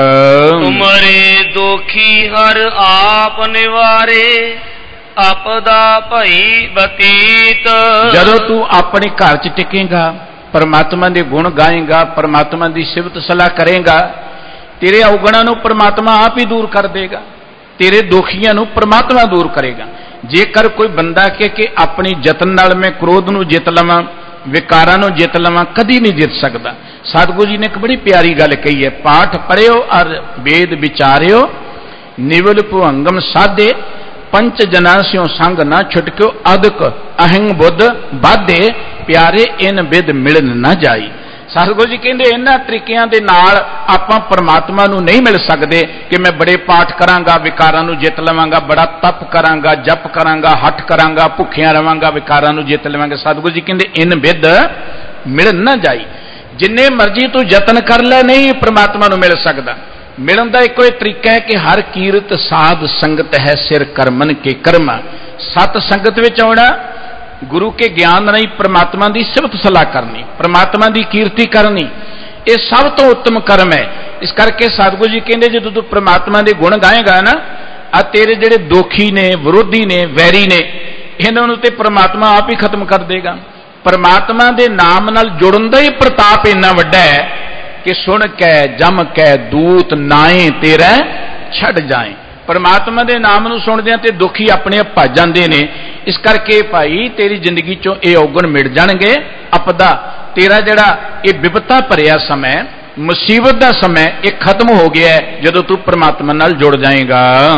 ਤੁਮਰੇ ਦੋਖੀ ਹਰ ਆਪ ਨਿਵਾਰੇ, ਆਪਦਾ ਭਈ ਬਤੀਤ। ਜਦੋਂ ਤੂੰ ਆਪਣੇ ਘਰ 'ਚ ਟਿਕੇਗਾ, ਪਰਮਾਤਮਾ ਦੇ ਗੁਣ ਗਾਏਗਾ, ਪਰਮਾਤਮਾ ਦੀ ਸਿਫਤ ਸਲਾਹ ਕਰੇਗਾ, ਤੇਰੇ ਔਗਣਾਂ ਨੂੰ ਪਰਮਾਤਮਾ ਆਪ ਹੀ ਦੂਰ ਕਰ ਦੇਗਾ, ਤੇਰੇ ਦੋਖੀਆਂ ਨੂੰ ਪਰਮਾਤਮਾ ਦੂਰ ਕਰੇਗਾ। ਜੇਕਰ ਕੋਈ ਬੰਦਾ ਕਹੇ ਕਿ ਆਪਣੀ ਯਤਨ ਨਾਲ ਮੈਂ ਕ੍ਰੋਧ ਨੂੰ ਜਿੱਤ ਲਵਾਂ, ਵਿਕਾਰਾਂ ਨੂੰ ਜਿੱਤ ਲਵਾਂ, ਕਦੀ ਨਹੀਂ ਜਿੱਤ ਸਕਦਾ। ਸਤਿਗੁਰੂ ਜੀ ਨੇ ਇੱਕ ਬੜੀ ਪਿਆਰੀ ਗੱਲ ਕਹੀ ਹੈ, ਪਾਠ ਪੜਿਓ ਅਰ ਵੇਦ ਵਿਚਾਰਿਓ, ਨਿਵਲ ਭੁਅੰਗਮ ਸਾਧੇ, ਪੰਚ ਜਨਾਂ ਸਿਓ ਸੰਗ ਨਾ ਛੁਟਕਿਓ, ਅਦਕ ਅਹੰਗ ਬੁੱਧ ਬਾਧੇ, ਪਿਆਰੇ ਇਨ ਬਿਦ ਮਿਲਨ ਨਾ ਜਾਈ। ਸਤਿਗੁਰੂ ਜੀ ਕਹਿੰਦੇ, ਇਹਨਾਂ ਤਰੀਕਿਆਂ ਦੇ ਨਾਲ ਆਪਾਂ ਪਰਮਾਤਮਾ ਨੂੰ ਨਹੀਂ ਮਿਲ ਸਕਦੇ ਕਿ ਮੈਂ ਬੜੇ ਪਾਠ ਕਰਾਂਗਾ, ਵਿਕਾਰਾਂ ਨੂੰ ਜਿੱਤ ਲਵਾਂਗਾ, ਬੜਾ ਤਪ ਕਰਾਂਗਾ, ਜਪ ਕਰਾਂਗਾ, ਹੱਠ ਕਰਾਂਗਾ, ਭੁੱਖਿਆਂ ਰਵਾਂਗਾ, ਵਿਕਾਰਾਂ ਨੂੰ ਜਿੱਤ ਲਵਾਂਗਾ। ਸਤਿਗੁਰੂ ਜੀ ਕਹਿੰਦੇ, ਇਨ ਬਿਦ ਮਿਲਨ ਨਾ ਜਾਈ। ਜਿੰਨੇ ਮਰਜ਼ੀ ਤੂੰ ਯਤਨ ਕਰ ਲੈ, ਨਹੀਂ ਪਰਮਾਤਮਾ ਨੂੰ ਮਿਲ ਸਕਦਾ। ਮਿਲਣ ਦਾ ਇੱਕੋ ਹੀ ਤਰੀਕਾ ਹੈ ਕਿ ਹਰ ਕੀਰਤ ਸਾਧ ਸੰਗਤ ਹੈ, ਸਿਰ ਕਰਮਨ ਕੇ ਕਰਮਾ। ਸਤ ਸੰਗਤ ਵਿੱਚ ਆਉਣਾ, ਗੁਰੂ ਕੇ ਗਿਆਨ ਰਾਹੀਂ ਪ੍ਰਮਾਤਮਾ ਦੀ ਸਿਫਤ ਸਲਾਹ ਕਰਨੀ, ਪ੍ਰਮਾਤਮਾ ਦੀ ਕੀਰਤੀ ਕਰਨੀ, ਇਹ ਸਭ ਤੋਂ ਉੱਤਮ ਕਰਮ ਹੈ। ਇਸ ਕਰਕੇ ਸਤਿਗੁਰੂ ਜੀ ਕਹਿੰਦੇ, ਜਦੋਂ ਤੂੰ ਪ੍ਰਮਾਤਮਾ ਦੇ ਗੁਣ ਗਾਏਗਾ ਨਾ, ਆ ਤੇਰੇ ਜਿਹੜੇ ਦੋਖੀ ਨੇ, ਵਿਰੋਧੀ ਨੇ, ਵੈਰੀ ਨੇ, ਇਹਨਾਂ ਨੂੰ ਤੇ ਪ੍ਰਮਾਤਮਾ ਆਪ ਹੀ ਖਤਮ ਕਰ ਦੇਗਾ। ਪ੍ਰਮਾਤਮਾ ਦੇ ਨਾਮ ਨਾਲ ਜੁੜਨ ਦਾ ਹੀ ਪ੍ਰਤਾਪ ਇੰਨਾ ਵੱਡਾ ਹੈ ਕਿ ਸੁਣ ਕੈ ਜਮ ਕੈ ਦੂਤ ਨਾਏ ਤੇਰਾ ਛੱਡ ਜਾਏ। ਪਰਮਾਤਮਾ ਦੇ ਨਾਮ ਨੂੰ ਸੁਣਦਿਆਂ ਤੇ ਦੁਖੀ ਆਪਣੇ ਆਪ ਭੱਜ ਜਾਂਦੇ ਨੇ। ਇਸ ਕਰਕੇ ਭਾਈ ਤੇਰੀ ਜ਼ਿੰਦਗੀ ਚੋਂ ਇਹ ਔਗਣ ਮਿਟ ਜਾਣਗੇ। ਆਪਦਾ ਤੇਰਾ ਜਿਹੜਾ ਇਹ ਵਿਪਤਾ ਭਰਿਆ ਸਮਾਂ, ਮੁਸੀਬਤ ਦਾ ਸਮਾਂ, ਇਹ ਖਤਮ ਹੋ ਗਿਆ ਹੈ ਜਦੋਂ ਤੂੰ ਪਰਮਾਤਮਾ ਨਾਲ ਜੁੜ ਜਾਏਗਾ।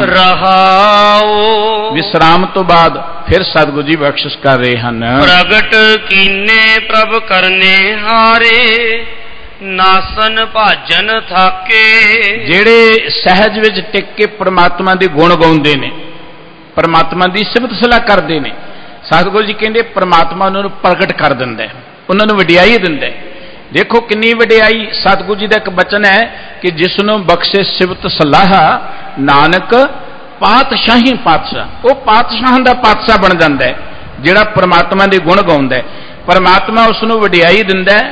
ਰਹਾਓ। ਵਿਸਰਾਮ ਤੋਂ ਬਾਅਦ ਫਿਰ ਸਤਿਗੁਰੂ ਜੀ ਬਖਸ਼ਿਸ਼ ਕਰ ਰਹੇ ਹਨ। ਪ੍ਰਗਟ ਕੀਨੇ ਪ੍ਰਭ ਕਰਨੇ ਹਾਰੇ, ਨਾਸਨ ਭਾਜਨ ਥਾਕੇ। ਜਿਹੜੇ ਸਹਿਜ ਵਿੱਚ ਟਿਕ ਕੇ ਪ੍ਰਮਾਤਮਾ ਦੇ ਗੁਣ ਗਾਉਂਦੇ ਨੇ, ਪ੍ਰਮਾਤਮਾ ਦੀ ਸਿਫਤ ਸਲਾਹ ਕਰਦੇ ਨੇ, ਸਤਿਗੁਰੂ ਜੀ ਕਹਿੰਦੇ ਪ੍ਰਮਾਤਮਾ ਉਹਨਾਂ ਨੂੰ ਪ੍ਰਗਟ ਕਰ ਦਿੰਦਾ ਹੈ, ਉਹਨਾਂ ਨੂੰ ਵਡਿਆਈ ਦਿੰਦਾ ਹੈ। ਦੇਖੋ ਕਿੰਨੀ ਵਡਿਆਈ। ਸਤਿਗੁਰੂ ਜੀ ਦਾ ਇੱਕ ਬਚਨ ਹੈ ਕਿ ਜਿਸ ਨੂੰ ਬਖਸ਼ੇ ਸਿਫਤ ਸਲਾਹ, ਨਾਨਕ ਪਾਤਸ਼ਾਹੀ ਪਾਤਸ਼ਾਹ। ਉਹ ਪਾਤਸ਼ਾਹਾਂ ਦਾ ਪਾਤਸ਼ਾਹ ਬਣ ਜਾਂਦਾ ਹੈ ਜਿਹੜਾ ਪ੍ਰਮਾਤਮਾ ਦੇ ਗੁਣ ਗਾਉਂਦਾ ਹੈ। ਪਰਮਾਤਮਾ ਉਸ ਨੂੰ ਵਡਿਆਈ ਦਿੰਦਾ ਹੈ,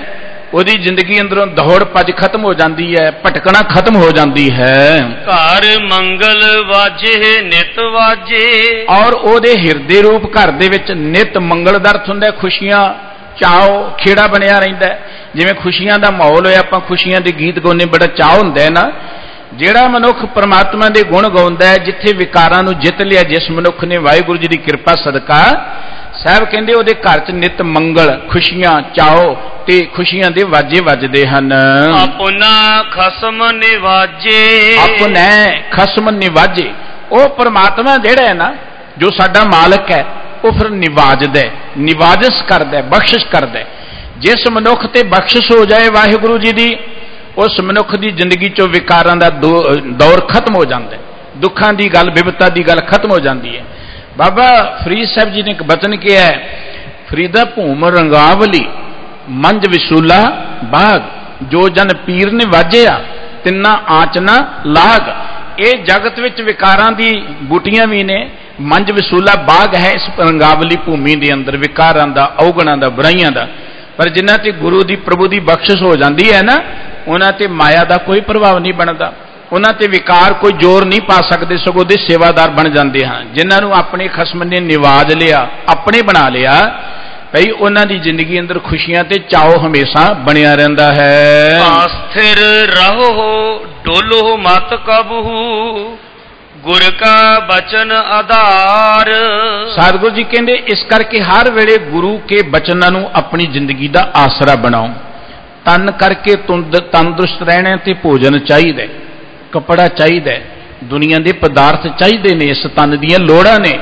ਉਹਦੀ ਜ਼ਿੰਦਗੀ ਅੰਦਰੋਂ ਦੌੜ ਭੱਜ ਖਤਮ ਹੋ ਜਾਂਦੀ ਹੈ, ਭਟਕਣਾ ਖਤਮ ਹੋ ਜਾਂਦੀ ਹੈ। ਘਰ ਮੰਗਲ ਵਾਜੇ ਨਿਤ ਵਾਜੇ, ਔਰ ਉਹਦੇ ਹਿਰਦੇ ਰੂਪ ਘਰ ਦੇ ਵਿੱਚ ਨਿਤ ਮੰਗਲ ਦਾ ਅਰਥ ਹੁੰਦਾ ਖੁਸ਼ੀਆਂ, ਚਾਅ ਖੇੜਾ ਬਣਿਆ ਰਹਿੰਦਾ। ਜਿਵੇਂ ਖੁਸ਼ੀਆਂ ਦਾ ਮਾਹੌਲ ਹੋਇਆ, ਆਪਾਂ ਖੁਸ਼ੀਆਂ ਦੇ ਗੀਤ ਗਾਉਂਦੇ, ਬੜਾ ਚਾਅ ਹੁੰਦਾ ਨਾ। ਜਿਹੜਾ ਮਨੁੱਖ ਪ੍ਰਮਾਤਮਾ ਦੇ ਗੁਣ ਗਾਉਂਦਾ ਹੈ, ਜਿੱਥੇ ਵਿਕਾਰਾਂ ਨੂੰ ਜਿੱਤ ਲਿਆ ਜਿਸ ਮਨੁੱਖ ਨੇ, ਵਾਹਿਗੁਰੂ ਜੀ ਦੀ ਕਿਰਪਾ ਸਦਕਾ, ਸਾਹਿਬ ਕਹਿੰਦੇ ਉਹਦੇ ਘਰ 'ਚ ਨਿਤ ਮੰਗਲ, ਖੁਸ਼ੀਆਂ, ਚਾਓ ਤੇ ਖੁਸ਼ੀਆਂ ਦੇ ਵਾਜੇ ਵੱਜਦੇ ਹਨ। ਆਪਣਾ ਖਸਮ ਨਿਵਾਜੇ, ਆਪਣਾ ਖਸਮ ਨਿਵਾਜੇ, ਉਹ ਪ੍ਰਮਾਤਮਾ ਜਿਹੜਾ ਹੈ ਨਾ, ਜੋ ਸਾਡਾ ਮਾਲਕ ਹੈ, ਉਹ ਫਿਰ ਨਿਵਾਜਦਾ, ਨਿਵਾਜਿਸ਼ ਕਰਦਾ, ਬਖਸ਼ਿਸ਼ ਕਰਦਾ। ਜਿਸ ਮਨੁੱਖ ਤੇ ਬਖਸ਼ਿਸ਼ ਹੋ ਜਾਏ ਵਾਹਿਗੁਰੂ ਜੀ ਦੀ, ਉਸ ਮਨੁੱਖ ਦੀ ਜ਼ਿੰਦਗੀ 'ਚੋਂ ਵਿਕਾਰਾਂ ਦਾ ਦੌਰ ਖਤਮ ਹੋ ਜਾਂਦਾ, ਦੁੱਖਾਂ ਦੀ ਗੱਲ, ਬਿਪਤਾ ਦੀ ਗੱਲ ਖਤਮ ਹੋ ਜਾਂਦੀ ਹੈ। ਬਾਬਾ ਫਰੀਦ ਸਾਹਿਬ ਜੀ ਨੇ ਇੱਕ ਬਚਨ ਕਿਹਾ ਹੈ, ਫਰੀਦਾ ਭੂਮ ਰੰਗਾਵਲੀ ਮੰਝ ਵਿਸੂਲਾ ਬਾਗ, ਜੋ ਜਨ ਪੀਰ ਨੇ ਵਾਜਿਆ ਤਿੰਨਾ ਆਂਚਨਾ ਲਾਗ। ਇਹ ਜਗਤ ਵਿੱਚ ਵਿਕਾਰਾਂ ਦੀ ਬੂਟੀਆਂ ਵੀ ਨੇ, ਮੰਝ ਵਿਸੂਲਾ ਬਾਗ ਹੈ ਇਸ ਰੰਗਾਵਲੀ ਭੂਮੀ ਦੇ ਅੰਦਰ, ਵਿਕਾਰਾਂ ਦਾ, ਔਗਣਾਂ ਦਾ, ਬੁਰਾਈਆਂ ਦਾ। ਪਰ ਜਿਨ੍ਹਾਂ ਤੇ ਗੁਰੂ ਦੀ, ਪ੍ਰਭੂ ਦੀ ਬਖਸ਼ਿਸ਼ ਹੋ ਜਾਂਦੀ ਹੈ ਨਾ, ਉਹਨਾਂ ਤੇ ਮਾਇਆ ਦਾ ਕੋਈ ਪ੍ਰਭਾਵ ਨਹੀਂ ਬਣਦਾ, ਉਹਨਾਂ ਤੇ ਵਿਕਾਰ ਕੋਈ ਜ਼ੋਰ ਨਹੀਂ ਪਾ ਸਕਦੇ, ਸਗੋਂ ਉਹਦੇ ਸੇਵਾਦਾਰ ਬਣ ਜਾਂਦੇ ਹਨ। ਜਿਨ੍ਹਾਂ ਨੂੰ ਆਪਣੇ ਖਸਮ ਨੇ ਨਿਵਾਜ ਲਿਆ, ਆਪਣੇ ਬਣਾ ਲਿਆ, ਭਈ ਉਹਨਾਂ ਦੀ ਜ਼ਿੰਦਗੀ ਅੰਦਰ ਖੁਸ਼ੀਆਂ ਤੇ ਚਾਓ ਹਮੇਸ਼ਾ ਬਣਿਆ ਰਹਿੰਦਾ ਹੈ। ਆਸਥਿਰ ਰਹੋ ਡੋਲੋ ਮਤ ਕਬਹੂ, ਗੁਰ ਕਾ ਬਚਨ ਆਧਾਰ। ਸਤਿਗੁਰੂ ਜੀ ਕਹਿੰਦੇ ਇਸ ਕਰਕੇ ਹਰ ਵੇਲੇ ਗੁਰੂ ਕੇ ਬਚਨਾਂ ਨੂੰ ਆਪਣੀ ਜ਼ਿੰਦਗੀ ਦਾ ਆਸਰਾ ਬਣਾਓ। ਤਨ ਕਰਕੇ ਤੰਦਰੁਸਤ ਰਹਿਣਾ ਤੇ ਭੋਜਨ ਚਾਹੀਦਾ, ਕੱਪੜਾ ਚਾਹੀਦਾ, ਦੁਨੀਆ ਦੇ ਪਦਾਰਥ ਚਾਹੀਦੇ ਨੇ, ਇਸ ਤਨ ਦੀਆਂ ਲੋੜਾਂ ਨੇ।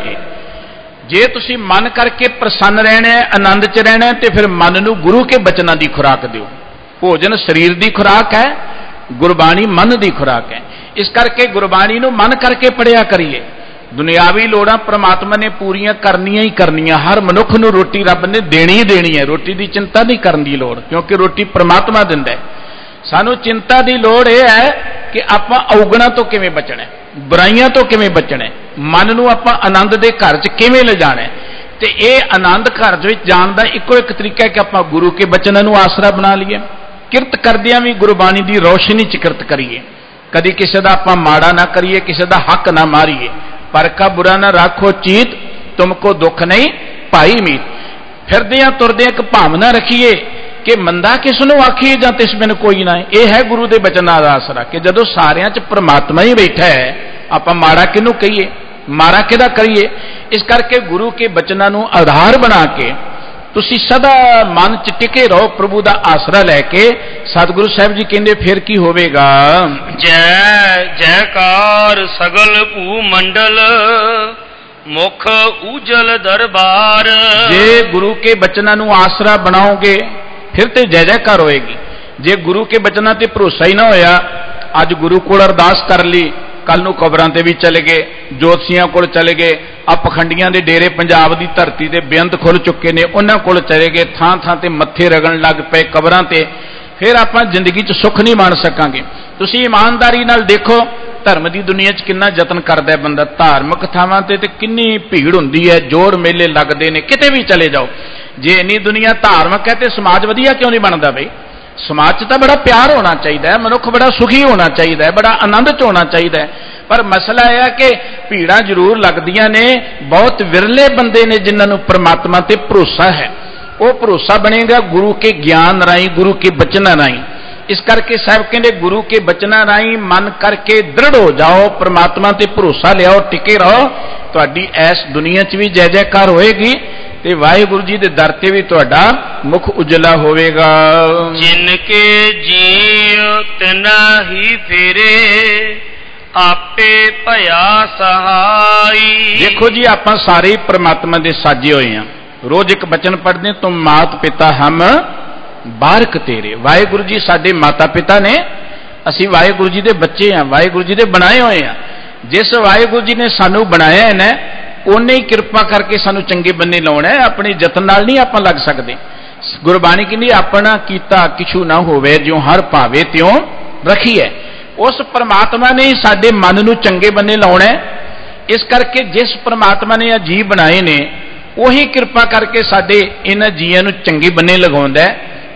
ਜੇ ਤੁਸੀਂ ਮਨ ਕਰਕੇ ਪ੍ਰਸੰਨ ਰਹਿਣਾ, ਆਨੰਦ 'ਚ ਰਹਿਣਾ, ਤੇ ਫਿਰ ਮਨ ਨੂੰ ਗੁਰੂ ਕੇ ਬਚਨਾਂ ਦੀ ਖੁਰਾਕ ਦਿਓ। ਭੋਜਨ ਸਰੀਰ ਦੀ ਖੁਰਾਕ ਹੈ, ਗੁਰਬਾਣੀ ਮਨ ਦੀ ਖੁਰਾਕ ਹੈ। ਇਸ ਕਰਕੇ ਗੁਰਬਾਣੀ ਨੂੰ ਮਨ ਕਰਕੇ ਪੜ੍ਹਿਆ ਕਰੀਏ। ਦੁਨਿਆਵੀ ਲੋੜਾਂ ਪ੍ਰਮਾਤਮਾ ਨੇ ਪੂਰੀਆਂ ਕਰਨੀਆਂ ਹੀ ਕਰਨੀਆਂ। ਹਰ ਮਨੁੱਖ ਨੂੰ ਰੋਟੀ ਰੱਬ ਨੇ ਦੇਣੀ ਹੀ ਦੇਣੀ ਹੈ, ਰੋਟੀ ਦੀ ਚਿੰਤਾ ਨਹੀਂ ਕਰਨ ਦੀ ਲੋੜ, ਕਿਉਂਕਿ ਰੋਟੀ ਪ੍ਰਮਾਤਮਾ ਦਿੰਦਾ ਹੈ। ਸਾਨੂੰ ਚਿੰਤਾ ਦੀ ਲੋੜ ਇਹ ਹੈ ਕਿ ਆਪਾਂ ਔਗਣਾਂ ਤੋਂ ਕਿਵੇਂ ਬਚਣਾ, ਬੁਰਾਈਆਂ ਤੋਂ ਕਿਵੇਂ ਬਚਣਾ, ਮਨ ਨੂੰ ਆਪਾਂ ਆਨੰਦ ਦੇ ਘਰ 'ਚ ਕਿਵੇਂ ਲਿਜਾਣਾ। ਤੇ ਇਹ ਆਨੰਦ ਘਰ ਵਿੱਚ ਜਾਣ ਦਾ ਇੱਕੋ ਇੱਕ ਤਰੀਕਾ ਹੈ ਕਿ ਆਪਾਂ ਗੁਰੂ ਕੇ ਬਚਨਾਂ ਨੂੰ ਆਸਰਾ ਬਣਾ ਲਈਏ। ਕਿਰਤ ਕਰਦਿਆਂ ਵੀ ਗੁਰਬਾਣੀ ਦੀ ਰੌਸ਼ਨੀ 'ਚ ਕਿਰਤ ਕਰੀਏ, ਕਦੀ ਕਿਸੇ ਦਾ ਆਪਾਂ ਮਾੜਾ ਨਾ ਕਰੀਏ, ਕਿਸੇ ਦਾ ਹੱਕ ਨਾ ਮਾਰੀਏ। ਪਰ ਕਾ ਬੁਰਾ ਨਾ ਰਾਖੋ ਚੀਤ, ਤੁਮਕੋ ਦੁੱਖ ਨਹੀਂ ਭਾਈ ਮੀਤ। ਫਿਰਦਿਆਂ ਤੁਰਦਿਆਂ ਇੱਕ ਭਾਵਨਾ ਰੱਖੀਏ ਕਿ ਮੰਦਾ ਕਿਸ ਨੂੰ ਆਖੀਏ ਜਾਂ ਤਿਸ ਬਿਨ ਕੋਈ ਨਾ। ਇਹ ਹੈ ਗੁਰੂ ਦੇ ਬਚਨਾਂ ਦਾ ਆਸਰਾ ਕਿ ਜਦੋਂ ਸਾਰਿਆਂ 'ਚ ਪ੍ਰਮਾਤਮਾ ਹੀ ਬੈਠਾ ਹੈ, ਆਪਾਂ ਮਾੜਾ ਕਿਹਨੂੰ ਕਹੀਏ, ਮਾੜਾ ਕਿਹਦਾ ਕਰੀਏ। ਇਸ ਕਰਕੇ ਗੁਰੂ ਕੇ ਬਚਨਾਂ ਨੂੰ ਆਧਾਰ ਬਣਾ ਕੇ ਤੁਸੀਂ ਸਦਾ ਮਨ 'ਚ ਟਿਕੇ ਰਹੋ, ਪ੍ਰਭੂ ਦਾ ਆਸਰਾ ਲੈ ਕੇ। ਸਤਿਗੁਰੂ ਸਾਹਿਬ ਜੀ ਕਹਿੰਦੇ ਫਿਰ ਕੀ ਹੋਵੇਗਾ। ਜੈ ਜੈਕਾਰ ਸਗਲ ਭੂ ਮੰਡਲ, ਮੁਖ ਉਜਲ ਦਰਬਾਰ। ਜੇ ਗੁਰੂ ਕੇ ਬਚਨਾਂ ਨੂੰ ਆਸਰਾ ਬਣਾਓਗੇ ਫਿਰ ਤੇ ਜੈ ਜੈਕਾਰ ਹੋਏਗੀ। ਜੇ ਗੁਰੂ ਕੇ ਬਚਨਾਂ ਤੇ ਭਰੋਸਾ ਹੀ ਨਾ ਹੋਇਆ, ਅੱਜ ਗੁਰੂ ਕੋਲ ਅਰਦਾਸ ਕਰ ਲਈ, ਕੱਲ ਨੂੰ ਕਬਰਾਂ ਤੇ ਵੀ ਚਲੇ ਗਏ, ਜੋਤਸ਼ੀਆਂ ਕੋਲ ਚਲੇ ਗਏ, ਆ ਪਖੰਡੀਆਂ ਦੇ ਡੇਰੇ ਪੰਜਾਬ ਦੀ ਧਰਤੀ ਤੇ ਬੇਅੰਤ ਖੁੱਲ ਚੁੱਕੇ ਨੇ, ਉਹਨਾਂ ਕੋਲ ਚਲੇ ਗਏ, ਥਾਂ ਥਾਂ ਤੇ ਮੱਥੇ ਰਗਣ ਲੱਗ ਪਏ ਕਬਰਾਂ ਤੇ, ਫਿਰ ਆਪਾਂ ਜ਼ਿੰਦਗੀ 'ਚ ਸੁੱਖ ਨਹੀਂ ਮਾਣ ਸਕਾਂਗੇ। ਤੁਸੀਂ ਇਮਾਨਦਾਰੀ ਨਾਲ ਦੇਖੋ, ਧਰਮ ਦੀ ਦੁਨੀਆ 'ਚ ਕਿੰਨਾ ਯਤਨ ਕਰਦਾ ਬੰਦਾ, ਧਾਰਮਿਕ ਥਾਵਾਂ ਤੇ ਕਿੰਨੀ ਭੀੜ ਹੁੰਦੀ ਹੈ, ਜੋੜ ਮੇਲੇ ਲੱਗਦੇ ਨੇ, ਕਿਤੇ ਵੀ ਚਲੇ ਜਾਓ। ਜੇ ਇੰਨੀ ਦੁਨੀਆ ਧਾਰਮਿਕ ਹੈ ਤੇ ਸਮਾਜ ਵਧੀਆ ਕਿਉਂ ਨਹੀਂ ਬਣਦਾ ਬਈ। ਸਮਾਜ 'ਚ ਤਾਂ ਬੜਾ ਪਿਆਰ ਹੋਣਾ ਚਾਹੀਦਾ ਹੈ, ਮਨੁੱਖ ਬੜਾ ਸੁਖੀ ਹੋਣਾ ਚਾਹੀਦਾ ਹੈ, ਬੜਾ ਆਨੰਦ 'ਚ ਹੋਣਾ ਚਾਹੀਦਾ ਹੈ। ਪਰ ਮਸਲਾ ਇਹ ਹੈ ਕਿ ਭੀੜਾਂ ਜ਼ਰੂਰ ਲੱਗਦੀਆਂ ਨੇ, ਬਹੁਤ ਵਿਰਲੇ ਬੰਦੇ ਨੇ ਜਿਨ੍ਹਾਂ ਨੂੰ ਪ੍ਰਮਾਤਮਾ ਤੇ ਭਰੋਸਾ ਹੈ। ਉਹ ਭਰੋਸਾ ਬਣੇਗਾ ਗੁਰੂ ਕੇ ਗਿਆਨ ਰਾਹੀਂ, ਗੁਰੂ ਕੇ ਬਚਨਾਂ ਰਾਹੀਂ। ਇਸ ਕਰਕੇ ਸਾਹਿਬ ਕਹਿੰਦੇ ਗੁਰੂ ਕੇ ਬਚਨਾਂ ਰਾਹੀਂ ਮਨ ਕਰਕੇ ਦ੍ਰਿੜ ਹੋ ਜਾਓ, ਪ੍ਰਮਾਤਮਾ ਤੇ ਭਰੋਸਾ ਲਿਆਓ, ਟਿਕੇ ਰਹੋ। ਤੁਹਾਡੀ ਇਸ ਦੁਨੀਆ 'ਚ ਵੀ ਜੈ ਜੈਕਾਰ ਹੋਏਗੀ ਤੇ ਵਾਹਿਗੁਰੂ ਜੀ ਦੇ ਦਰ ਤੇ ਵੀ ਤੁਹਾਡਾ ਮੁਖ ਉਜਲਾ ਹੋਵੇਗਾ। ਜਿਨ ਕੇ ਜੀਉ ਤਿਨਾ ਹੀ ਫੇਰੇ, ਆਪੇ ਭਇਆ ਸਹਾਈ। ਦੇਖੋ ਜੀ, ਆਪਾਂ ਸਾਰੇ ਪ੍ਰਮਾਤਮਾ ਦੇ ਸਾਜੇ ਹੋਏ ਹਾਂ। ਰੋਜ਼ ਇੱਕ ਬਚਨ ਪੜ੍ਹਦੇ, ਤੁਮ ਮਾਤ ਪਿਤਾ ਹਮ ਬਾਰਕ ਤੇਰੇ। ਵਾਹਿਗੁਰੂ ਜੀ ਸਾਡੇ ਮਾਤਾ ਪਿਤਾ ਨੇ, ਅਸੀਂ ਵਾਹਿਗੁਰੂ ਜੀ ਦੇ ਬੱਚੇ ਹਾਂ, ਵਾਹਿਗੁਰੂ ਜੀ ਦੇ ਬਣਾਏ ਹੋਏ ਹਾਂ। ਜਿਸ ਵਾਹਿਗੁਰੂ ਜੀ ਨੇ ਸਾਨੂੰ ਬਣਾਇਆ ਹੈ ਨਾ, ਉਹਨੇ ਹੀ ਕਿਰਪਾ ਕਰਕੇ ਸਾਨੂੰ ਚੰਗੇ ਬੰਨੇ ਲਾਉਣਾ ਹੈ, ਆਪਣੇ ਯਤਨ ਨਾਲ ਨਹੀਂ ਆਪਾਂ ਲੱਗ ਸਕਦੇ। ਗੁਰਬਾਣੀ ਕਹਿੰਦੀ ਆਪਣਾ ਕੀਤਾ ਕਿਛੂ ਨਾ ਹੋਵੇ, ਜਿਉ ਹਰ ਭਾਵੇ ਤਿਉ ਰਖੀਐ। ਉਸ ਪ੍ਰਮਾਤਮਾ ਨੇ ਹੀ ਸਾਡੇ ਮਨ ਨੂੰ ਚੰਗੇ ਬੰਨੇ ਲਾਉਣਾ ਹੈ। ਇਸ ਕਰਕੇ ਜਿਸ ਪ੍ਰਮਾਤਮਾ ਨੇ ਇਹ ਜੀਵ ਬਣਾਏ ਨੇ, ਉਹੀ ਕਿਰਪਾ ਕਰਕੇ ਸਾਡੇ ਇਹਨਾਂ ਜੀਆਂ ਨੂੰ ਚੰਗੇ ਬੰਨੇ ਲਗਾਉਂਦਾ ਹੈ।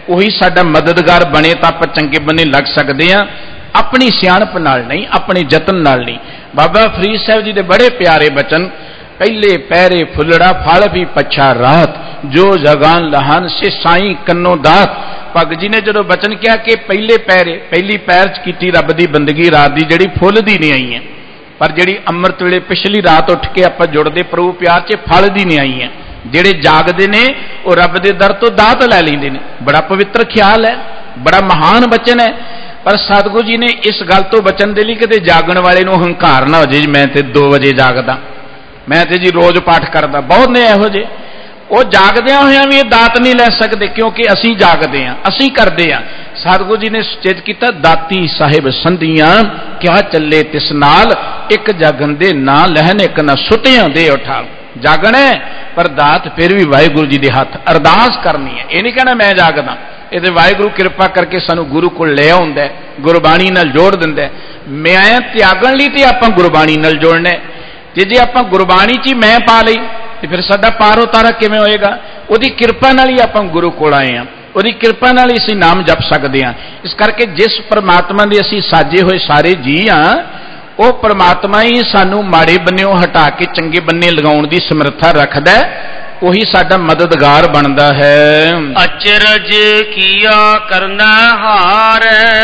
ਉਹੀ ਸਾਡਾ ਮਦਦਗਾਰ ਬਣੇ ਤਾਂ ਆਪਾਂ ਚੰਗੇ ਬੰਨੇ ਲੱਗ ਸਕਦੇ ਹਾਂ, ਆਪਣੀ ਸਿਆਣਪ ਨਾਲ ਨਹੀਂ, ਆਪਣੇ ਯਤਨ ਨਾਲ ਨਹੀਂ। ਬਾਬਾ ਫਰੀਦ ਸਾਹਿਬ ਜੀ ਦੇ ਬੜੇ ਪਿਆਰੇ ਬਚਨ, ਪਹਿਲੇ ਪਹਿਰੇ ਫੁੱਲੜਾ ਫਲ ਵੀ ਪੱਛਾ ਰਾਤ, ਜੋ ਜਗਾਨ ਲਹਾਨ ਸੇ ਸਾਈਂ ਕੰਨੋ ਦਾਤ। ਭਗਤ ਜੀ ਨੇ ਜਦੋਂ ਬਚਨ ਕਿਹਾ ਕਿ ਪਹਿਲੇ ਪਹਿਰੇ, ਪਹਿਲੀ ਪੈਰ 'ਚ ਕੀਤੀ ਰੱਬ ਦੀ ਬੰਦਗੀ ਰਾਤ ਦੀ, ਜਿਹੜੀ ਫੁੱਲ ਦੀ ਨਹੀਂ ਆਈ ਹੈ, ਪਰ ਜਿਹੜੀ ਅੰਮ੍ਰਿਤ ਵੇਲੇ ਪਿਛਲੀ ਰਾਤ ਉੱਠ ਕੇ ਆਪਾਂ ਜੁੜਦੇ ਪ੍ਰਭੂ ਪਿਆਰ 'ਚ, ਫਲ ਦੀ ਨਹੀਂ ਆਈ ਹੈ। ਜਿਹੜੇ ਜਾਗਦੇ ਨੇ ਉਹ ਰੱਬ ਦੇ ਦਰ ਤੋਂ ਦਾਤ ਲੈ ਲੈਂਦੇ ਨੇ। ਬੜਾ ਪਵਿੱਤਰ ਖਿਆਲ ਹੈ, ਬੜਾ ਮਹਾਨ ਬਚਨ ਹੈ। ਪਰ ਸਤਿਗੁਰੂ ਜੀ ਨੇ ਇਸ ਗੱਲ ਤੋਂ ਬਚਣ ਦੇ ਲਈ ਕਿਤੇ ਜਾਗਣ ਵਾਲੇ ਨੂੰ ਹੰਕਾਰ ਨਾ ਹੋ ਜੇ, ਮੈਂ ਤੇ 2 ਵਜੇ ਜਾਗਦਾ, ਮੈਂ ਤੇ ਜੀ ਰੋਜ਼ ਪਾਠ ਕਰਦਾ। ਬਹੁਤ ਨੇ ਇਹੋ ਜਿਹੇ, ਉਹ ਜਾਗਦਿਆਂ ਹੋਇਆਂ ਵੀ ਇਹ ਦਾਤ ਨਹੀਂ ਲੈ ਸਕਦੇ, ਕਿਉਂਕਿ ਅਸੀਂ ਜਾਗਦੇ ਹਾਂ, ਅਸੀਂ ਕਰਦੇ ਹਾਂ। ਸਤਿਗੁਰੂ ਜੀ ਨੇ ਸੁਚੇਤ ਕੀਤਾ, ਦਾਤੀ ਸਾਹਿਬ ਸੰਧੀਆਂ ਕਿਆ ਚੱਲੇ ਤਿਸ ਨਾਲ, ਇੱਕ ਜਾਗਣ ਦੇ ਨਾ ਲਹਿਨ ਇੱਕ ਨਾ ਸੁੱਤਿਆਂ ਦੇ ਉਠਾਲ। ਜਾਗਣਾ ਪਰ ਦਾਤ ਫਿਰ ਵੀ ਵਾਹਿਗੁਰੂ ਜੀ ਦੇ ਹੱਥ, ਅਰਦਾਸ ਕਰਨੀ ਹੈ। ਇਹ ਨਹੀਂ ਕਹਿਣਾ ਮੈਂ ਜਾਗਦਾ, ਇਹ ਤੇ ਵਾਹਿਗੁਰੂ ਕਿਰਪਾ ਕਰਕੇ ਸਾਨੂੰ ਗੁਰੂ ਕੋਲ ਲੈ ਆਉਂਦਾ, ਗੁਰਬਾਣੀ ਨਾਲ ਜੋੜ ਦਿੰਦਾ। ਮੈਂ ਤਿਆਗਣ ਲਈ ਤੇ ਆਪਾਂ ਗੁਰਬਾਣੀ ਨਾਲ ਜੋੜਨਾ, ਤੇ ਜੇ ਆਪਾਂ ਗੁਰਬਾਣੀ 'ਚ ਹੀ ਮੈਂ ਪਾ ਲਈ ਤੇ ਫਿਰ ਸਾਡਾ ਪਾਰ ਉਤਾਰਾ ਕਿਵੇਂ ਹੋਏਗਾ? ਉਹਦੀ ਕਿਰਪਾ ਨਾਲ ਹੀ ਆਪਾਂ ਗੁਰੂ ਕੋਲ ਆਏ ਹਾਂ, ਉਹਦੀ ਕਿਰਪਾ ਨਾਲ ਹੀ ਅਸੀਂ ਨਾਮ ਜਪ ਸਕਦੇ ਹਾਂ। ਇਸ ਕਰਕੇ ਜਿਸ ਪਰਮਾਤਮਾ ਦੇ ਅਸੀਂ ਸਾਜੇ ਹੋਏ ਸਾਰੇ ਜੀ ਹਾਂ, ਉਹ ਪਰਮਾਤਮਾ ਹੀ ਸਾਨੂੰ ਮਾੜੇ ਬੰਨਿਓ ਹਟਾ ਕੇ ਚੰਗੇ ਬੰਨੇ ਲਗਾਉਣ ਦੀ ਸਮਰੱਥਾ ਰੱਖਦਾ, ਉਹੀ ਸਾਡਾ ਮਦਦਗਾਰ ਬਣਦਾ ਹੈ। ਅਚਰਜ ਕੀਆ ਕਰਨਾ ਹਾਰ,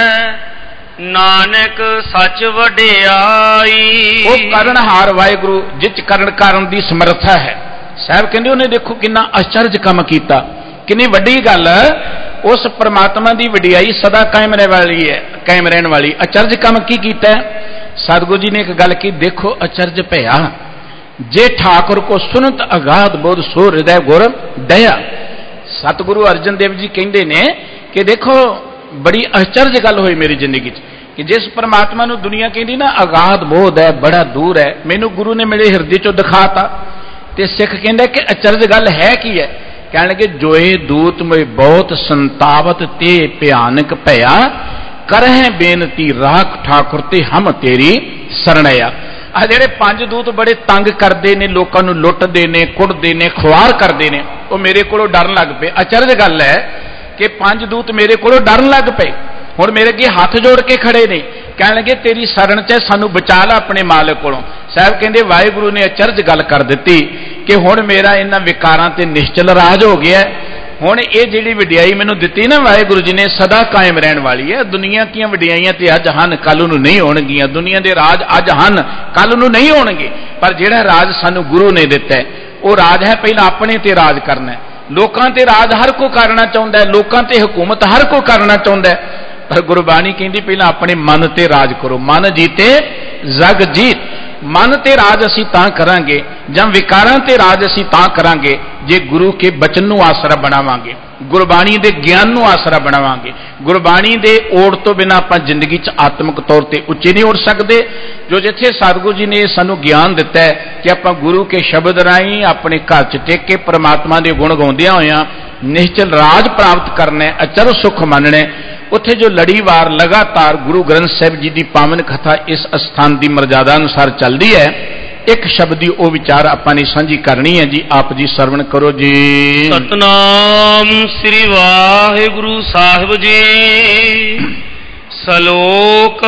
ਨਾਨਕ ਸੱਚ ਵਡਿਆਈ। ਉਹ ਕਰਨਹਾਰ ਵਾਹਿਗੁਰੂ ਜਿਸ ਕਰਨ ਦੀ ਸਮਰੱਥਾ ਹੈ। ਸਾਹਿਬ ਕਹਿੰਦੇ ਉਹਨੇ ਦੇਖੋ ਕਿੰਨਾ ਅਚਰਜ ਕੰਮ ਕੀਤਾ, ਕਿੰਨੀ ਵੱਡੀ ਗੱਲ। ਉਸ ਪਰਮਾਤਮਾ ਦੀ ਵਡਿਆਈ ਸਦਾ ਕਾਇਮ ਰਹਿਣ ਵਾਲੀ ਹੈ, ਕਾਇਮ ਰਹਿਣ ਵਾਲੀ। ਅਚਰਜ ਕੰਮ ਕੀ ਕੀਤਾ? ਸਤਿਗੁਰੂ ਜੀ ਨੇ ਇੱਕ ਗੱਲ ਕੀ, ਦੇਖੋ ਅਚਰਜ ਭਇਆ ਜੇ ਠਾकुर को सुनत अगाध बोध सो हृदय गुर दया। सतगुरु अर्जन देव जी कहते ने कि देखो बड़ी अचरज गल हुई मेरी जिंदगी कि जिस परमात्मा नूं दुनिया कहती ना अगाध बोध है, बड़ा दूर है, मैनू गुरु ने मेरे हृदय चो दिखाता। ते सिख कहता कि अचरज गल है की है? कह लगे जोए दूत में बहुत संतावत ते भयानक भया, करह बेनती राख ठाकुर ते हम तेरी शरणया। आ ਜਿਹੜੇ 5 ਦੂਤ ਬੜੇ ਤੰਗ ਕਰਦੇ ਨੇ, ਲੋਕਾਂ ਨੂੰ ਲੁੱਟਦੇ ਨੇ, ਕੁੱਟਦੇ ਨੇ, ਖੁਆਰ ਕਰਦੇ ਨੇ, ਉਹ ਮੇਰੇ ਕੋਲੋਂ ਡਰਨ ਲੱਗ ਪਏ। ਅਚਰਜ ਗੱਲ ਹੈ ਕਿ 5 ਦੂਤ ਮੇਰੇ ਕੋਲੋਂ ਡਰਨ ਲੱਗ ਪਏ, ਹੁਣ ਮੇਰੇ ਅੱਗੇ ਹੱਥ ਜੋੜ ਕੇ ਖੜੇ ਨੇ, ਕਹਿਣ ਲੱਗੇ ਤੇਰੀ ਸ਼ਰਨ 'ਚ ਸਾਨੂੰ ਬਚਾ ਲਾ ਆਪਣੇ ਮਾਲਕ ਕੋਲੋਂ। ਸਾਹਿਬ ਕਹਿੰਦੇ ਵਾਹਿਗੁਰੂ ਨੇ ਅਚਰਜ ਗੱਲ ਕਰ ਦਿੱਤੀ ਕਿ ਹੁਣ ਮੇਰਾ ਇਹਨਾਂ ਵਿਕਾਰਾਂ ਤੇ ਨਿਸ਼ਚਲ ਰਾਜ ਹੋ ਗਿਆ। ਹੁਣ ਇਹ ਜਿਹੜੀ ਵਡਿਆਈ ਮੈਨੂੰ ਦਿੱਤੀ ਨਾ ਵਾਹਿਗੁਰੂ ਜੀ ਨੇ, ਸਦਾ ਕਾਇਮ ਰਹਿਣ ਵਾਲੀ ਹੈ। ਦੁਨੀਆ ਦੀਆਂ ਵਡਿਆਈਆਂ ਤੇ ਅੱਜ ਹਨ, ਕੱਲ ਨੂੰ ਨਹੀਂ ਹੋਣਗੀਆਂ। ਦੁਨੀਆ ਦੇ ਰਾਜ ਅੱਜ ਹਨ, ਕੱਲ ਨੂੰ ਨਹੀਂ ਹੋਣਗੇ। ਪਰ ਜਿਹੜਾ ਰਾਜ ਸਾਨੂੰ ਗੁਰੂ ਨੇ ਦਿੱਤਾ ਹੈ, ਉਹ ਰਾਜ ਹੈ ਪਹਿਲਾਂ ਆਪਣੇ ਤੇ ਰਾਜ ਕਰਨਾ। ਲੋਕਾਂ ਤੇ ਰਾਜ ਹਰ ਕੋਈ ਕਰਨਾ ਚਾਹੁੰਦਾ ਹੈ, ਲੋਕਾਂ ਤੇ ਹਕੂਮਤ ਹਰ ਕੋਈ ਕਰਨਾ ਚਾਹੁੰਦਾ ਹੈ, ਪਰ ਗੁਰਬਾਣੀ ਕਹਿੰਦੀ ਪਹਿਲਾਂ ਆਪਣੇ ਮਨ ਤੇ ਰਾਜ ਕਰੋ। ਮਨ ਜੀਤੇ ਜਗ ਜੀਤ। ਮਨ ਤੇ ਰਾਜ ਅਸੀਂ ਤਾਂ ਕਰਾਂਗੇ ਜਾਂ ਵਿਕਾਰਾਂ ਤੇ ਰਾਜ ਅਸੀਂ ਤਾਂ ਕਰਾਂਗੇ ਜੇ ਗੁਰੂ ਕੇ ਬਚਨ ਨੂੰ ਆਸਰਾ ਬਣਾਵਾਂਗੇ, ਗੁਰਬਾਣੀ ਦੇ ਗਿਆਨ ਨੂੰ ਆਸਰਾ ਬਣਾਵਾਂਗੇ। ਗੁਰਬਾਣੀ ਦੇ ਓੜ ਤੋਂ ਬਿਨਾਂ ਆਪਾਂ ਜ਼ਿੰਦਗੀ 'ਚ ਆਤਮਿਕ ਤੌਰ ਤੇ ਉੱਚੇ ਨਹੀਂ ਉੱਠ ਸਕਦੇ। ਜੋ ਜਿੱਥੇ ਸਤਿਗੁਰੂ ਜੀ ਨੇ ਸਾਨੂੰ ਗਿਆਨ ਦਿੱਤਾ ਹੈ ਕਿ ਆਪਾਂ ਗੁਰੂ ਕੇ ਸ਼ਬਦ ਰਾਹੀਂ ਆਪਣੇ ਘਰ 'ਚ ਟਿਕ ਕੇ ਪਰਮਾਤਮਾ ਦੇ ਗੁਣ ਗਾਉਂਦਿਆਂ ਹੋਇਆਂ ਨਿਸ਼ਚਲ ਰਾਜ ਪ੍ਰਾਪਤ ਕਰਨਾ, ਅਚਰ ਸੁਖ ਮੰਨਣਾ, ਉੱਥੇ ਜੋ ਲੜੀਵਾਰ ਲਗਾਤਾਰ ਗੁਰੂ ਗ੍ਰੰਥ ਸਾਹਿਬ ਜੀ ਦੀ ਪਾਵਨ ਕਥਾ ਇਸ ਅਸਥਾਨ ਦੀ ਮਰਜ਼ਾਦਾ ਅਨੁਸਾਰ ਚੱਲਦੀ ਹੈ, ਇੱਕ ਸ਼ਬਦ ਦੀ ਉਹ ਵਿਚਾਰ ਆਪਾਂ ਨੇ ਸਾਂਝੀ ਕਰਨੀ ਹੈ ਜੀ। ਆਪ ਜੀ ਸਰਵਣ ਕਰੋ ਜੀ। ਸਤਨਾਮ ਸ੍ਰੀ ਵਾਹਿਗੁਰੂ ਸਾਹਿਬ ਜੀ। ਸਲੋਕ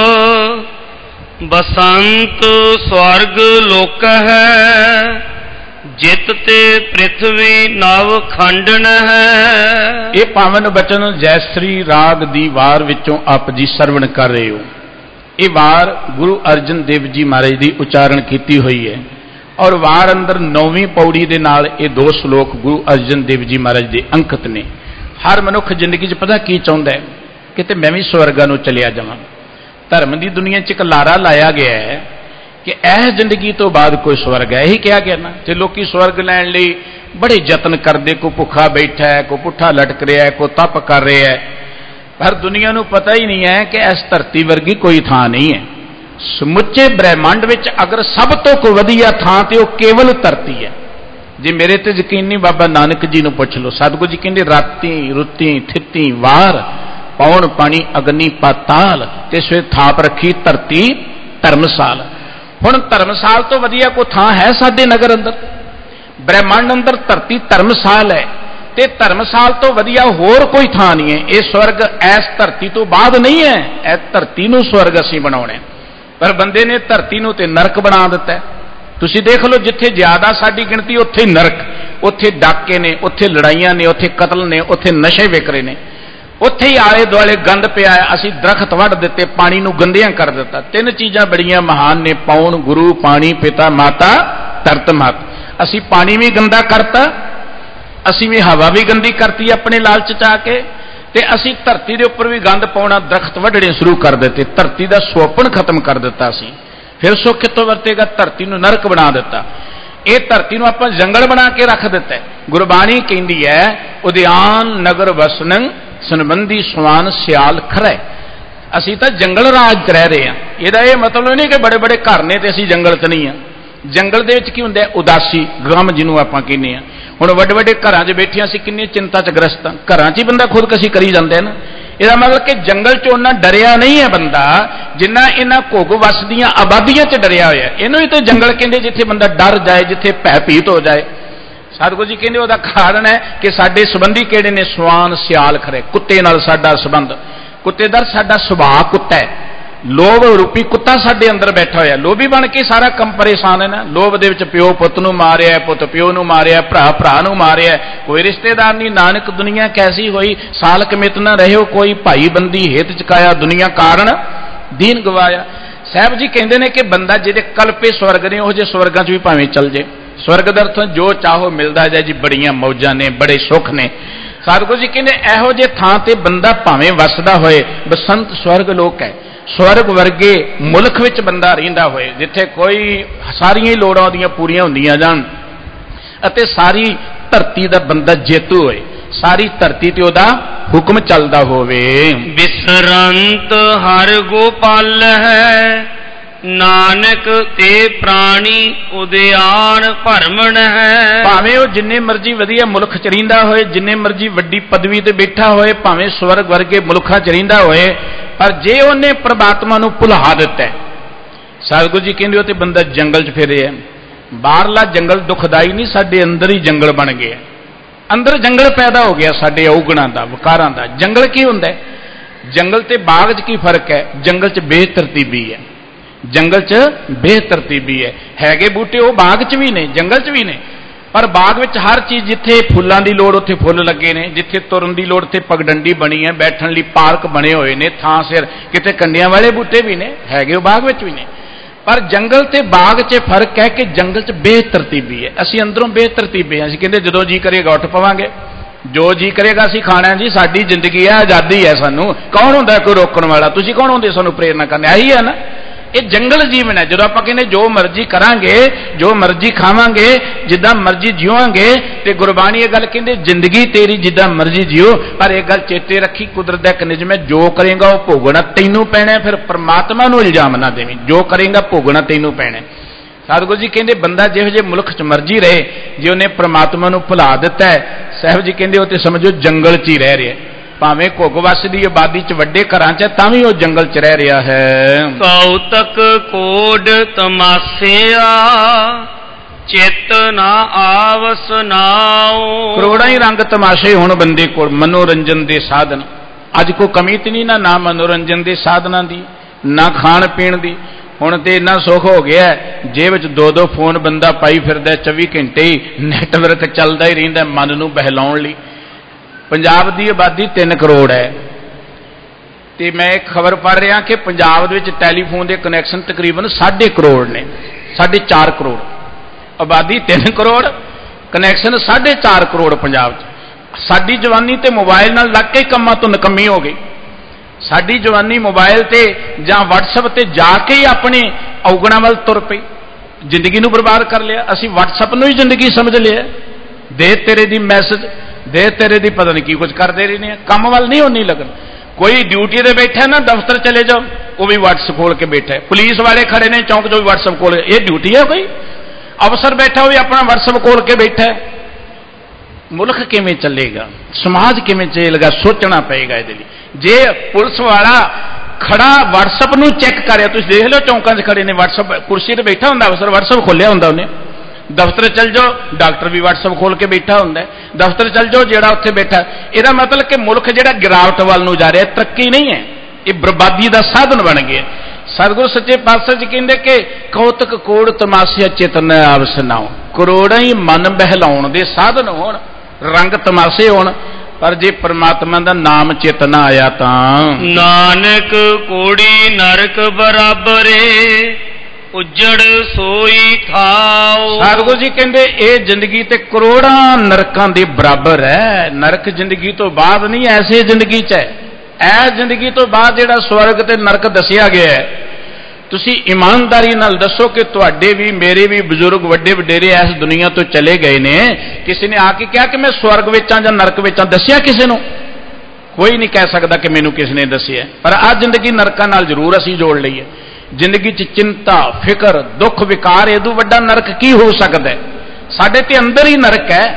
ਬਸੰਤ ਸਵਰਗ ਲੋਕ ਹੈ, ਜਿਤ ਤੇ ਪ੍ਰਿਥਵੀ ਨਵ ਖੰਡਨ ਹੈ। ਇਹ ਪਾਵਨ ਬਚਨ ਜੈਸਰੀ ਰਾਗ ਦੀ ਵਾਰ ਵਿੱਚੋਂ ਆਪ ਜੀ ਸਰਵਣ ਕਰ ਰਹੇ ਹੋ। ਇਹ ਵਾਰ ਗੁਰੂ ਅਰਜਨ ਦੇਵ ਜੀ ਮਹਾਰਾਜ ਦੀ ਉਚਾਰਨ ਕੀਤੀ ਹੋਈ ਹੈ ਔਰ ਵਾਰ ਅੰਦਰ 9ਵੀਂ ਪੌੜੀ ਦੇ ਨਾਲ ਇਹ 2 ਸ਼ਲੋਕ ਗੁਰੂ ਅਰਜਨ ਦੇਵ ਜੀ ਮਹਾਰਾਜ ਦੇ ਅੰਕਿਤ ਨੇ। ਹਰ ਮਨੁੱਖ ਜ਼ਿੰਦਗੀ 'ਚ ਪਤਾ ਕੀ ਚਾਹੁੰਦਾ ਹੈ? ਕਿਤੇ ਮੈਂ ਵੀ ਸਵਰਗਾਂ ਨੂੰ ਚਲਿਆ ਜਾਵਾਂ। ਧਰਮ ਦੀ ਦੁਨੀਆ 'ਚ ਇੱਕ ਲਾਰਾ ਲਾਇਆ ਗਿਆ ਹੈ ਕਿ ਇਹ ਜ਼ਿੰਦਗੀ ਤੋਂ ਬਾਅਦ ਕੋਈ ਸਵਰਗ ਹੈ। ਇਹੀ ਕਿਹਾ ਗਿਆ ਨਾ। ਤੇ ਲੋਕੀ ਸਵਰਗ ਲੈਣ ਲਈ ਬੜੇ ਯਤਨ ਕਰਦੇ, ਕੋਈ ਭੁੱਖਾ ਬੈਠਾ ਹੈ, ਕੋਈ ਪੁੱਠਾ ਲਟਕ ਰਿਹਾ ਹੈ, ਕੋਈ ਤਪ ਕਰ ਰਿਹਾ ਹੈ, ਪਰ ਦੁਨੀਆ ਨੂੰ ਪਤਾ ਹੀ ਨਹੀਂ ਹੈ ਕਿ ਇਸ ਧਰਤੀ ਵਰਗੀ ਕੋਈ ਥਾਂ ਨਹੀਂ ਹੈ। ਸਮੁੱਚੇ ਬ੍ਰਹਿਮੰਡ ਵਿੱਚ ਅਗਰ ਸਭ ਤੋਂ ਕੋਈ ਵਧੀਆ ਥਾਂ ਤੇ ਉਹ ਕੇਵਲ ਧਰਤੀ ਹੈ। ਜੇ ਮੇਰੇ ਤੇ ਯਕੀਨ ਨਹੀਂ, ਬਾਬਾ ਨਾਨਕ ਜੀ ਨੂੰ ਪੁੱਛ ਲਓ। ਸਤਿਗੁਰੂ ਜੀ ਕਹਿੰਦੇ ਰਾਤੀ ਰੁੱਤੀ ਥਿੱਤੀ ਵਾਰ, ਪੌਣ ਪਾਣੀ ਅਗਨੀ ਪਾਤਾਲ, ਤੇ ਸਵੇ ਥਾਪ ਰੱਖੀ ਧਰਤੀ ਧਰਮਸਾਲ। ਹੁਣ ਧਰਮਸਾਲ ਤੋਂ ਵਧੀਆ ਕੋਈ ਥਾਂ ਹੈ ਸਾਡੇ ਨਗਰ ਅੰਦਰ? ਬ੍ਰਹਿਮੰਡ ਅੰਦਰ ਧਰਤੀ ਧਰਮਸਾਲ ਹੈ। ਤੇ ਧਰਮਸਾਲ ਤੋਂ ਵਧੀਆ ਹੋਰ ਕੋਈ ਥਾਂ ਨਹੀਂ ਹੈ। ਇਹ ਸਵਰਗ ਇਸ ਧਰਤੀ ਤੋਂ ਬਾਅਦ ਨਹੀਂ ਹੈ, ਇਹ ਧਰਤੀ ਨੂੰ ਸਵਰਗ ਅਸੀਂ ਬਣਾਉਣਾ, ਪਰ ਬੰਦੇ ਨੇ ਧਰਤੀ ਨੂੰ ਤੇ ਨਰਕ ਬਣਾ ਦਿੱਤਾ। ਤੁਸੀਂ ਦੇਖ ਲਓ, ਜਿੱਥੇ ਜ਼ਿਆਦਾ ਸਾਡੀ ਗਿਣਤੀ ਉੱਥੇ ਹੀ ਨਰਕ, ਉੱਥੇ ਡਾਕੇ ਨੇ, ਉੱਥੇ ਲੜਾਈਆਂ ਨੇ, ਉੱਥੇ ਕਤਲ ਨੇ, ਉੱਥੇ ਨਸ਼ੇ ਵਿਕ ਰਹੇ ਨੇ, ਉੱਥੇ ਹੀ ਆਲੇ ਦੁਆਲੇ ਗੰਦ ਪਿਆ। ਅਸੀਂ ਦਰਖਤ ਵੱਢ ਦਿੱਤੇ, ਪਾਣੀ ਨੂੰ ਗੰਦਿਆਂ ਕਰ ਦਿੱਤਾ। ਤਿੰਨ ਚੀਜ਼ਾਂ ਬੜੀਆਂ ਮਹਾਨ ਨੇ, ਪੌਣ, ਗੁਰੂ, ਪਾਣੀ, ਪਿਤਾ, ਮਾਤਾ, ਤਰਤ ਮਤ। ਅਸੀਂ ਪਾਣੀ ਵੀ ਗੰਦਾ ਕਰਤਾ, ਅਸੀਂ ਵੀ ਹਵਾ ਵੀ ਗੰਦੀ ਕਰਤੀ ਆਪਣੇ ਲਾਲਚ ਚ ਆ ਕੇ, ਤੇ ਅਸੀਂ ਧਰਤੀ ਦੇ ਉੱਪਰ ਵੀ ਗੰਦ ਪਾਉਣਾ, ਦਰਖਤ ਵੱਢਣੇ ਸ਼ੁਰੂ ਕਰ ਦਿੱਤੇ, ਧਰਤੀ ਦਾ ਸੁਹੱਪਣ ਖਤਮ ਕਰ ਦਿੱਤਾ ਅਸੀਂ। ਫਿਰ ਸੁੱਖ ਕਿੱਥੋਂ ਵਰਤੇਗਾ? ਧਰਤੀ ਨੂੰ ਨਰਕ ਬਣਾ ਦਿੱਤਾ। ਇਹ ਧਰਤੀ ਨੂੰ ਆਪਾਂ ਜੰਗਲ ਬਣਾ ਕੇ ਰੱਖ ਦਿੱਤਾ। ਗੁਰਬਾਣੀ ਕਹਿੰਦੀ ਹੈ, ਉਦਿਆਨ ਨਗਰ ਵਸਨੰ ਸੰਬੰਧੀ ਸਵਾਨ ਸਿਆਲ ਖਰੈ। ਅਸੀਂ ਤਾਂ ਜੰਗਲ ਰਾਜ 'ਚ ਰਹਿ ਰਹੇ ਹਾਂ। ਇਹਦਾ ਇਹ ਮਤਲਬ ਨਹੀਂ ਕਿ ਬੜੇ ਬੜੇ ਘਰ ਨੇ ਤੇ ਅਸੀਂ ਜੰਗਲ 'ਚ ਨਹੀਂ ਹਾਂ। ਜੰਗਲ ਦੇ ਵਿੱਚ ਕੀ ਹੁੰਦਾ? ਉਦਾਸੀ, ਗਮ ਜਿਹਨੂੰ ਆਪਾਂ ਕਹਿੰਦੇ ਹਾਂ। ਹੁਣ ਵੱਡੇ ਵੱਡੇ ਘਰਾਂ 'ਚ ਬੈਠੇ ਅਸੀਂ ਕਿੰਨੀ ਚਿੰਤਾ 'ਚ ਗ੍ਰਸਤ ਹਾਂ, ਘਰਾਂ 'ਚ ਹੀ ਬੰਦਾ ਖੁਦਕਸ਼ੀ ਕਰੀ ਜਾਂਦਾ ਹੈ ਨਾ। ਇਹਦਾ ਮਤਲਬ ਕਿ ਜੰਗਲ 'ਚ ਉਹਨਾਂ ਡਰਿਆ ਨਹੀਂ ਹੈ ਬੰਦਾ ਜਿੰਨਾ ਇਹਨਾਂ ਘੁੱਗ ਵਸਦੀਆਂ ਆਬਾਦੀਆਂ 'ਚ ਡਰਿਆ ਹੋਇਆ। ਇਹਨੂੰ ਹੀ ਤਾਂ ਜੰਗਲ ਕਹਿੰਦੇ, ਜਿੱਥੇ ਬੰਦਾ ਡਰ ਜਾਏ, ਜਿੱਥੇ ਭੈ ਭੀਤ ਹੋ ਜਾਏ। ਸਤਿਗੁਰੂ ਜੀ ਕਹਿੰਦੇ ਉਹਦਾ ਕਾਰਨ ਹੈ ਕਿ ਸਾਡੇ ਸੰਬੰਧੀ ਕਿਹੜੇ ਨੇ? ਸਵਾਨ ਸਿਆਲ ਖਰੇ, ਕੁੱਤੇ ਨਾਲ ਸਾਡਾ ਸੰਬੰਧ। ਕੁੱਤੇਦਾਰ ਸਾਡਾ ਸੁਭਾਅ ਕੁੱਤਾ ਹੈ, ਲੋਭ ਰੂਪੀ ਕੁੱਤਾ ਸਾਡੇ ਅੰਦਰ ਬੈਠਾ ਹੋਇਆ। ਲੋਭੀ ਬਣ ਕੇ ਸਾਰਾ ਕੰਮ ਪਰੇਸ਼ਾਨ ਹੈ ਨਾ। ਲੋਭ ਦੇ ਵਿੱਚ ਪਿਓ ਪੁੱਤ ਨੂੰ ਮਾਰਿਆ, ਪੁੱਤ ਪਿਓ ਨੂੰ ਮਾਰਿਆ, ਭਰਾ ਭਰਾ ਨੂੰ ਮਾਰਿਆ, ਕੋਈ ਰਿਸ਼ਤੇਦਾਰ ਨਹੀਂ। ਨਾਨਕ ਦੁਨੀਆ ਕੈਸੀ ਹੋਈ, ਸਾਲਕ ਮਿਤ ਨਾ ਰਹਿਓ ਕੋਈ, ਭਾਈ ਬੰਦੀ ਹੇਤ ਚਕਾਇਆ, ਦੁਨੀਆ ਕਾਰਨ ਦੀਨ ਗਵਾਇਆ। ਸਾਹਿਬ ਜੀ ਕਹਿੰਦੇ ਨੇ ਕਿ ਬੰਦਾ ਜਿਹਦੇ ਕਲਪੇ ਸਵਰਗ ਨੇ, ਉਹ ਜੇ ਸਵਰਗਾਂ 'ਚ ਵੀ ਭਾਵੇਂ ਚੱਲ ਜੇ, ਸਵਰਗ ਦਾ ਅਰਥ ਜੋ ਚਾਹੋ ਮਿਲਦਾ ਜਾਏ ਜੀ, ਬੜੀਆਂ ਮੌਜਾਂ ਨੇ, ਬੜੇ ਸੁੱਖ ਨੇ। ਸਤਿਗੁਰੂ ਜੀ ਕਹਿੰਦੇ ਇਹੋ ਜਿਹੇ ਥਾਂ ਤੇ ਬੰਦਾ ਭਾਵੇਂ ਵਸਦਾ ਹੋਏ, ਬਸੰਤ ਸਵਰਗ ਲੋਕ ਹੈ। ਸਵਰਗ ਵਰਗੇ ਮੁਲਕ ਵਿੱਚ ਬੰਦਾ ਰਹਿੰਦਾ ਹੋਏ, ਜਿੱਥੇ ਕੋਈ ਸਾਰੀਆਂ ਹੀ ਲੋੜਾਂ ਉਹਦੀਆਂ ਪੂਰੀਆਂ ਹੁੰਦੀਆਂ ਜਾਣ, ਅਤੇ ਸਾਰੀ ਧਰਤੀ ਦਾ ਬੰਦਾ ਜੇਤੂ ਹੋਏ, ਸਾਰੀ ਧਰਤੀ ਤੇ ਉਹਦਾ ਹੁਕਮ ਚੱਲਦਾ ਹੋਵੇ। ਬਿਸਰੰਤ ਹਰ ਗੋਪਾਲ ਹੈ, ਨਾਨਕ ਤੇ ਪ੍ਰਾਣੀ ਉਦਿਆਨ ਭਰਮਣ ਹੈ। ਭਾਵੇਂ ਉਹ ਜਿੰਨੇ ਮਰਜੀ ਵਧੀਆ ਮੁਲਕ 'ਚ ਰਹਿੰਦਾ ਹੋਏ, ਜਿੰਨੇ ਮਰਜੀ ਵੱਡੀ ਪਦਵੀ ਤੇ ਬੈਠਾ ਹੋਏ, ਭਾਵੇਂ ਸਵਰਗ ਵਰਗੇ ਮੁਲਕਾਂ 'ਚ ਰਹਿੰਦਾ ਹੋਏ, ਪਰ ਜੇ ਉਹਨੇ ਪ੍ਰਮਾਤਮਾ ਨੂੰ ਭੁਲਾ ਦਿੱਤਾ, ਸਤਿਗੁਰੂ ਜੀ ਕਹਿੰਦੇ ਉਹ ਤੇ ਬੰਦਾ ਜੰਗਲ 'ਚ ਫਿਰੇ ਹੈ। ਬਾਹਰਲਾ ਜੰਗਲ ਦੁਖਦਾਈ ਨਹੀਂ, ਸਾਡੇ ਅੰਦਰ ਹੀ ਜੰਗਲ ਬਣ ਗਿਆ। ਅੰਦਰ ਜੰਗਲ ਪੈਦਾ ਹੋ ਗਿਆ ਸਾਡੇ ਔਗਣਾਂ ਦਾ, ਵਿਕਾਰਾਂ ਦਾ। ਜੰਗਲ ਕੀ ਹੁੰਦਾ? ਜੰਗਲ ਤੇ ਬਾਗ 'ਚ ਕੀ ਫਰਕ ਹੈ? ਜੰਗਲ 'ਚ ਬੇਤਰਤੀਬੀ ਹੈ, ਜੰਗਲ 'ਚ ਬੇਤਰਤੀਬੀ ਹੈ। ਹੈਗੇ ਬੂਟੇ ਉਹ ਬਾਗ 'ਚ ਵੀ ਨੇ, ਜੰਗਲ 'ਚ ਵੀ ਨੇ, ਪਰ ਬਾਗ ਵਿੱਚ ਹਰ ਚੀਜ਼, ਜਿੱਥੇ ਫੁੱਲਾਂ ਦੀ ਲੋੜ ਉੱਥੇ ਫੁੱਲ ਲੱਗੇ ਨੇ, ਜਿੱਥੇ ਤੁਰਨ ਦੀ ਲੋੜ ਉੱਥੇ ਪਗਡੰਡੀ ਬਣੀ ਹੈ, ਬੈਠਣ ਲਈ ਪਾਰਕ ਬਣੇ ਹੋਏ ਨੇ, ਥਾਂ ਸਿਰ ਕਿਤੇ ਕੰਡਿਆਂ ਵਾਲੇ ਬੂਟੇ ਵੀ ਨੇ, ਹੈਗੇ ਉਹ ਬਾਗ ਵਿੱਚ ਵੀ ਨੇ। ਪਰ ਜੰਗਲ ਤੇ ਬਾਗ 'ਚ ਫਰਕ ਹੈ ਕਿ ਜੰਗਲ 'ਚ ਬੇਤਰਤੀਬੀ ਹੈ, ਅਸੀਂ ਅੰਦਰੋਂ ਬੇਤਰਤੀਬੇ ਹਾਂ। ਅਸੀਂ ਕਹਿੰਦੇ ਜਦੋਂ ਜੀ ਕਰੇਗਾ ਉੱਠ ਪਵਾਂਗੇ, ਜੋ ਜੀ ਕਰੇਗਾ ਅਸੀਂ ਖਾਣਾ ਜੀ, ਸਾਡੀ ਜ਼ਿੰਦਗੀ ਹੈ, ਆਜ਼ਾਦੀ ਹੈ। ਸਾਨੂੰ ਕੌਣ ਹੁੰਦਾ ਕੋਈ ਰੋਕਣ ਵਾਲਾ? ਤੁਸੀਂ ਕੌਣ ਹੁੰਦੇ ਸਾਨੂੰ ਪ੍ਰੇਰਨਾ ਕਰਨ? ਆਹੀ ਹੈ ਨਾ, ਇਹ ਜੰਗਲ ਜੀਵਨ ਹੈ। ਜਦੋਂ ਆਪਾਂ ਕਹਿੰਦੇ ਜੋ ਮਰਜ਼ੀ ਕਰਾਂਗੇ, ਜੋ ਮਰਜ਼ੀ ਖਾਵਾਂਗੇ, ਜਿੱਦਾਂ ਮਰਜ਼ੀ ਜਿਉਵਾਂਗੇ, ਤੇ ਗੁਰਬਾਣੀ ਇਹ ਗੱਲ ਕਹਿੰਦੇ ਜ਼ਿੰਦਗੀ ਤੇਰੀ ਜਿੱਦਾਂ ਮਰਜ਼ੀ ਜਿਓ, ਪਰ ਇਹ ਗੱਲ ਚੇਤੇ ਰੱਖੀ, ਕੁਦਰਤ ਦਾ ਇੱਕ ਨਿਯਮ ਹੈ, ਜੋ ਕਰੇਗਾ ਉਹ ਭੋਗਣਾ ਤੈਨੂੰ ਪੈਣਾ। ਫਿਰ ਪਰਮਾਤਮਾ ਨੂੰ ਇਲਜ਼ਾਮ ਨਾ ਦੇਵੀਂ, ਜੋ ਕਰੇਗਾ ਭੋਗਣਾ ਤੈਨੂੰ ਪੈਣਾ। ਸਤਿਗੁਰੂ ਜੀ ਕਹਿੰਦੇ ਬੰਦਾ ਜਿਹੋ ਜਿਹੇ ਮੁਲਕ 'ਚ ਮਰਜ਼ੀ ਰਹੇ, ਜੇ ਉਹਨੇ ਪਰਮਾਤਮਾ ਨੂੰ ਭੁਲਾ ਦਿੱਤਾ ਹੈ, ਸਾਹਿਬ ਜੀ ਕਹਿੰਦੇ ਉਹ ਤੇ ਸਮਝੋ ਜੰਗਲ 'ਚ ਹੀ ਰਹਿ ਰਿਹਾ। ਭਾਵੇਂ ਘੁੱਗ ਵਸਦੀ ਆਬਾਦੀ 'ਚ ਵੱਡੇ ਘਰਾਂ 'ਚ, ਤਾਂ ਵੀ ਉਹ ਜੰਗਲ 'ਚ ਰਹਿ ਰਿਹਾ ਹੈ। ਕੌਤਕ ਕੋਡ ਤਮਾਸਿਆ, ਚਿੱਤ ਨਾ ਆਵਸ ਨਾਉ। ਕਰੋੜਾਂ ਹੀ ਰੰਗ ਤਮਾਸ਼ੇ ਹੁਣ ਬੰਦੇ ਕੋਲ, ਮਨੋਰੰਜਨ ਦੇ ਸਾਧਨ। ਅੱਜ ਕੋਈ ਕਮੀ ਤੇ ਨਹੀਂ ਨਾ ਮਨੋਰੰਜਨ ਦੇ ਸਾਧਨਾਂ ਦੀ, ਨਾ ਖਾਣ ਪੀਣ ਦੀ। ਹੁਣ ਤੇ ਇੰਨਾ ਸੁੱਖ ਹੋ ਗਿਆ, ਜੇਬ ਵਿੱਚ 2-2 ਫੋਨ ਬੰਦਾ ਪਾਈ ਫਿਰਦਾ, 24 ਘੰਟੇ ਹੀ ਨੈਟਵਰਕ ਚੱਲਦਾ ਹੀ ਰਹਿੰਦਾ ਮਨ ਨੂੰ ਬਹਿਲਾਉਣ ਲਈ। ਪੰਜਾਬ ਦੀ ਆਬਾਦੀ 3 ਕਰੋੜ ਹੈ, ਤੇ ਮੈਂ ਇੱਕ ਖਬਰ ਪੜ੍ਹ ਰਿਹਾ ਕਿ ਪੰਜਾਬ ਦੇ ਵਿੱਚ ਟੈਲੀਫੋਨ ਦੇ ਕਨੈਕਸ਼ਨ ਤਕਰੀਬਨ 4.5 ਕਰੋੜ ਨੇ। 4.5 ਕਰੋੜ ਆਬਾਦੀ, 3 ਕਰੋੜ ਕਨੈਕਸ਼ਨ, 4.5 ਕਰੋੜ ਪੰਜਾਬ 'ਚ। ਸਾਡੀ ਜਵਾਨੀ ਤੇ ਮੋਬਾਈਲ ਨਾਲ ਲੱਗ ਕੇ ਕੰਮਾਂ ਤੋਂ ਨਕੰਮੀ ਹੋ ਗਈ। ਸਾਡੀ ਜਵਾਨੀ ਮੋਬਾਈਲ ਤੇ ਜਾਂ WhatsApp ਤੇ ਜਾ ਕੇ ਹੀ ਆਪਣੇ ਔਗਣਾਂ ਵੱਲ ਤੁਰ ਪਈ, ਜ਼ਿੰਦਗੀ ਨੂੰ ਬਰਬਾਦ ਕਰ ਲਿਆ। ਅਸੀਂ WhatsApp ਨੂੰ ਹੀ ਜ਼ਿੰਦਗੀ ਸਮਝ ਲਿਆ। ਦੇ ਤੇਰੇ ਦੀ ਮੈਸੇਜ, ਦੇ ਤੇਰੇ ਦੀ ਪਤਾ ਨਹੀਂ ਕੀ ਕੁਝ ਕਰਦੇ ਰਹੇ ਨੇ, ਕੰਮ ਵੱਲ ਨਹੀਂ ਹੋਣੀ ਲੱਗਣ। ਕੋਈ ਡਿਊਟੀ ਤੇ ਬੈਠਾ ਨਾ, ਦਫ਼ਤਰ ਚਲੇ ਜਾਓ ਉਹ ਵੀ WhatsApp ਖੋਲ ਕੇ ਬੈਠਾ ਹੈ। ਪੁਲਿਸ ਵਾਲੇ ਖੜੇ ਨੇ ਚੌਂਕ 'ਚ, ਵੀ WhatsApp ਖੋਲ, ਇਹ ਡਿਊਟੀ ਹੈ ਕੋਈ? ਅਫਸਰ ਬੈਠਾ ਉਹ ਵੀ ਆਪਣਾ WhatsApp ਖੋਲ ਕੇ ਬੈਠਾ ਹੈ। ਮੁਲਕ ਕਿਵੇਂ ਚੱਲੇਗਾ, ਸਮਾਜ ਕਿਵੇਂ ਚੱਲੇਗਾ, ਸੋਚਣਾ ਪਏਗਾ ਇਹਦੇ ਲਈ। ਜੇ ਪੁਲਿਸ ਵਾਲਾ ਖੜਾ WhatsApp ਨੂੰ ਚੈੱਕ ਕਰ ਰਿਹਾ, ਤੁਸੀਂ ਦੇਖ ਲਓ ਚੌਂਕਾਂ 'ਚ ਖੜੇ ਨੇ, WhatsApp ਕੁਰਸੀ ਤੇ ਬੈਠਾ ਹੁੰਦਾ ਅਫਸਰ, WhatsApp ਖੋਲਿਆ ਹੁੰਦਾ ਉਹਨੇ। ਦਫ਼ਤਰ ਚੱਲ ਜਾਓ, ਡਾਕਟਰ ਵੀ WhatsApp ਖੋਲ ਕੇ ਬੈਠਾ ਹੁੰਦਾ। ਦਫ਼ਤਰ ਚੱਲ ਜਾਓ ਜਿਹੜਾ ਉੱਥੇ ਬੈਠਾ। ਇਹਦਾ ਮਤਲਬ ਕਿ ਮੁਲਕ ਜਿਹੜਾ ਗਿਰਾਵਟ ਵੱਲ ਨੂੰ ਜਾ ਰਿਹਾ, ਤਰੱਕੀ ਨਹੀਂ ਹੈ, ਇਹ ਬਰਬਾਦੀ ਦਾ ਸਾਧਨ ਬਣ ਗਿਆ। ਸਤਿਗੁਰੂ ਸੱਚੇ ਪਾਤਸ਼ਾਹ ਜੀ ਕਹਿੰਦੇ ਕਿ ਕੌਤਕ ਕੋੜ ਤਮਾਸ਼ਾ ਚਿਤਨ ਆਵਸਨਾਓ, ਕਰੋੜਾਂ ਹੀ ਮਨ ਬਹਿਲਾਉਣ ਦੇ ਸਾਧਨ ਹੋਣ, ਰੰਗ ਤਮਾਸ਼ੇ ਹੋਣ, ਪਰ ਜੇ ਪ੍ਰਮਾਤਮਾ ਦਾ ਨਾਮ ਚਿਤ ਨਾ ਆਇਆ ਤਾਂ ਨਾਨਕ ਕੋੜੀ ਨਰਕ ਬਰਾਬਰੇ ਉਜੜ ਸੋਈ ਥਾਓ। ਸਤਿਗੁਰੂ ਜੀ ਕਹਿੰਦੇ ਇਹ ਜ਼ਿੰਦਗੀ ਤੇ ਕਰੋੜਾਂ ਨਰਕਾਂ ਦੇ ਬਰਾਬਰ ਹੈ। ਨਰਕ ਜ਼ਿੰਦਗੀ ਤੋਂ ਬਾਅਦ ਨਹੀਂ, ਐਸੇ ਜ਼ਿੰਦਗੀ 'ਚ ਹੈ। ਇਹ ਜ਼ਿੰਦਗੀ ਤੋਂ ਬਾਅਦ ਜਿਹੜਾ ਸਵਰਗ ਤੇ ਨਰਕ ਦੱਸਿਆ ਗਿਆ ਹੈ, ਤੁਸੀਂ ਇਮਾਨਦਾਰੀ ਨਾਲ ਦੱਸੋ ਕਿ ਤੁਹਾਡੇ ਵੀ ਮੇਰੇ ਵੀ ਬਜ਼ੁਰਗ ਵੱਡੇ ਵਡੇਰੇ ਇਸ ਦੁਨੀਆ ਤੋਂ ਚਲੇ ਗਏ ਨੇ। ਕਿਸੇ ਨੇ ਆ ਕੇ ਕਿਹਾ ਕਿ ਮੈਂ ਸਵਰਗ ਵਿੱਚ ਜਾਂ ਨਰਕ ਵਿੱਚ ਦੱਸਿਆ ਕਿਸੇ ਨੂੰ? ਕੋਈ ਨਹੀਂ ਕਹਿ ਸਕਦਾ ਕਿ ਮੈਨੂੰ ਕਿਸ ਨੇ ਦੱਸਿਆ। ਪਰ ਆਹ ਜ਼ਿੰਦਗੀ ਨਰਕਾਂ ਨਾਲ ਜ਼ਰੂਰ ਅਸੀਂ ਜੋੜ ਲਈ ਹੈ। ਜ਼ਿੰਦਗੀ 'ਚ ਚਿੰਤਾ, ਫਿਕਰ, ਦੁੱਖ, ਵਿਕਾਰ, ਇਹਦੋਂ ਵੱਡਾ ਨਰਕ ਕੀ ਹੋ ਸਕਦਾ? ਸਾਡੇ ਤੇ ਅੰਦਰ ਹੀ ਨਰਕ ਹੈ।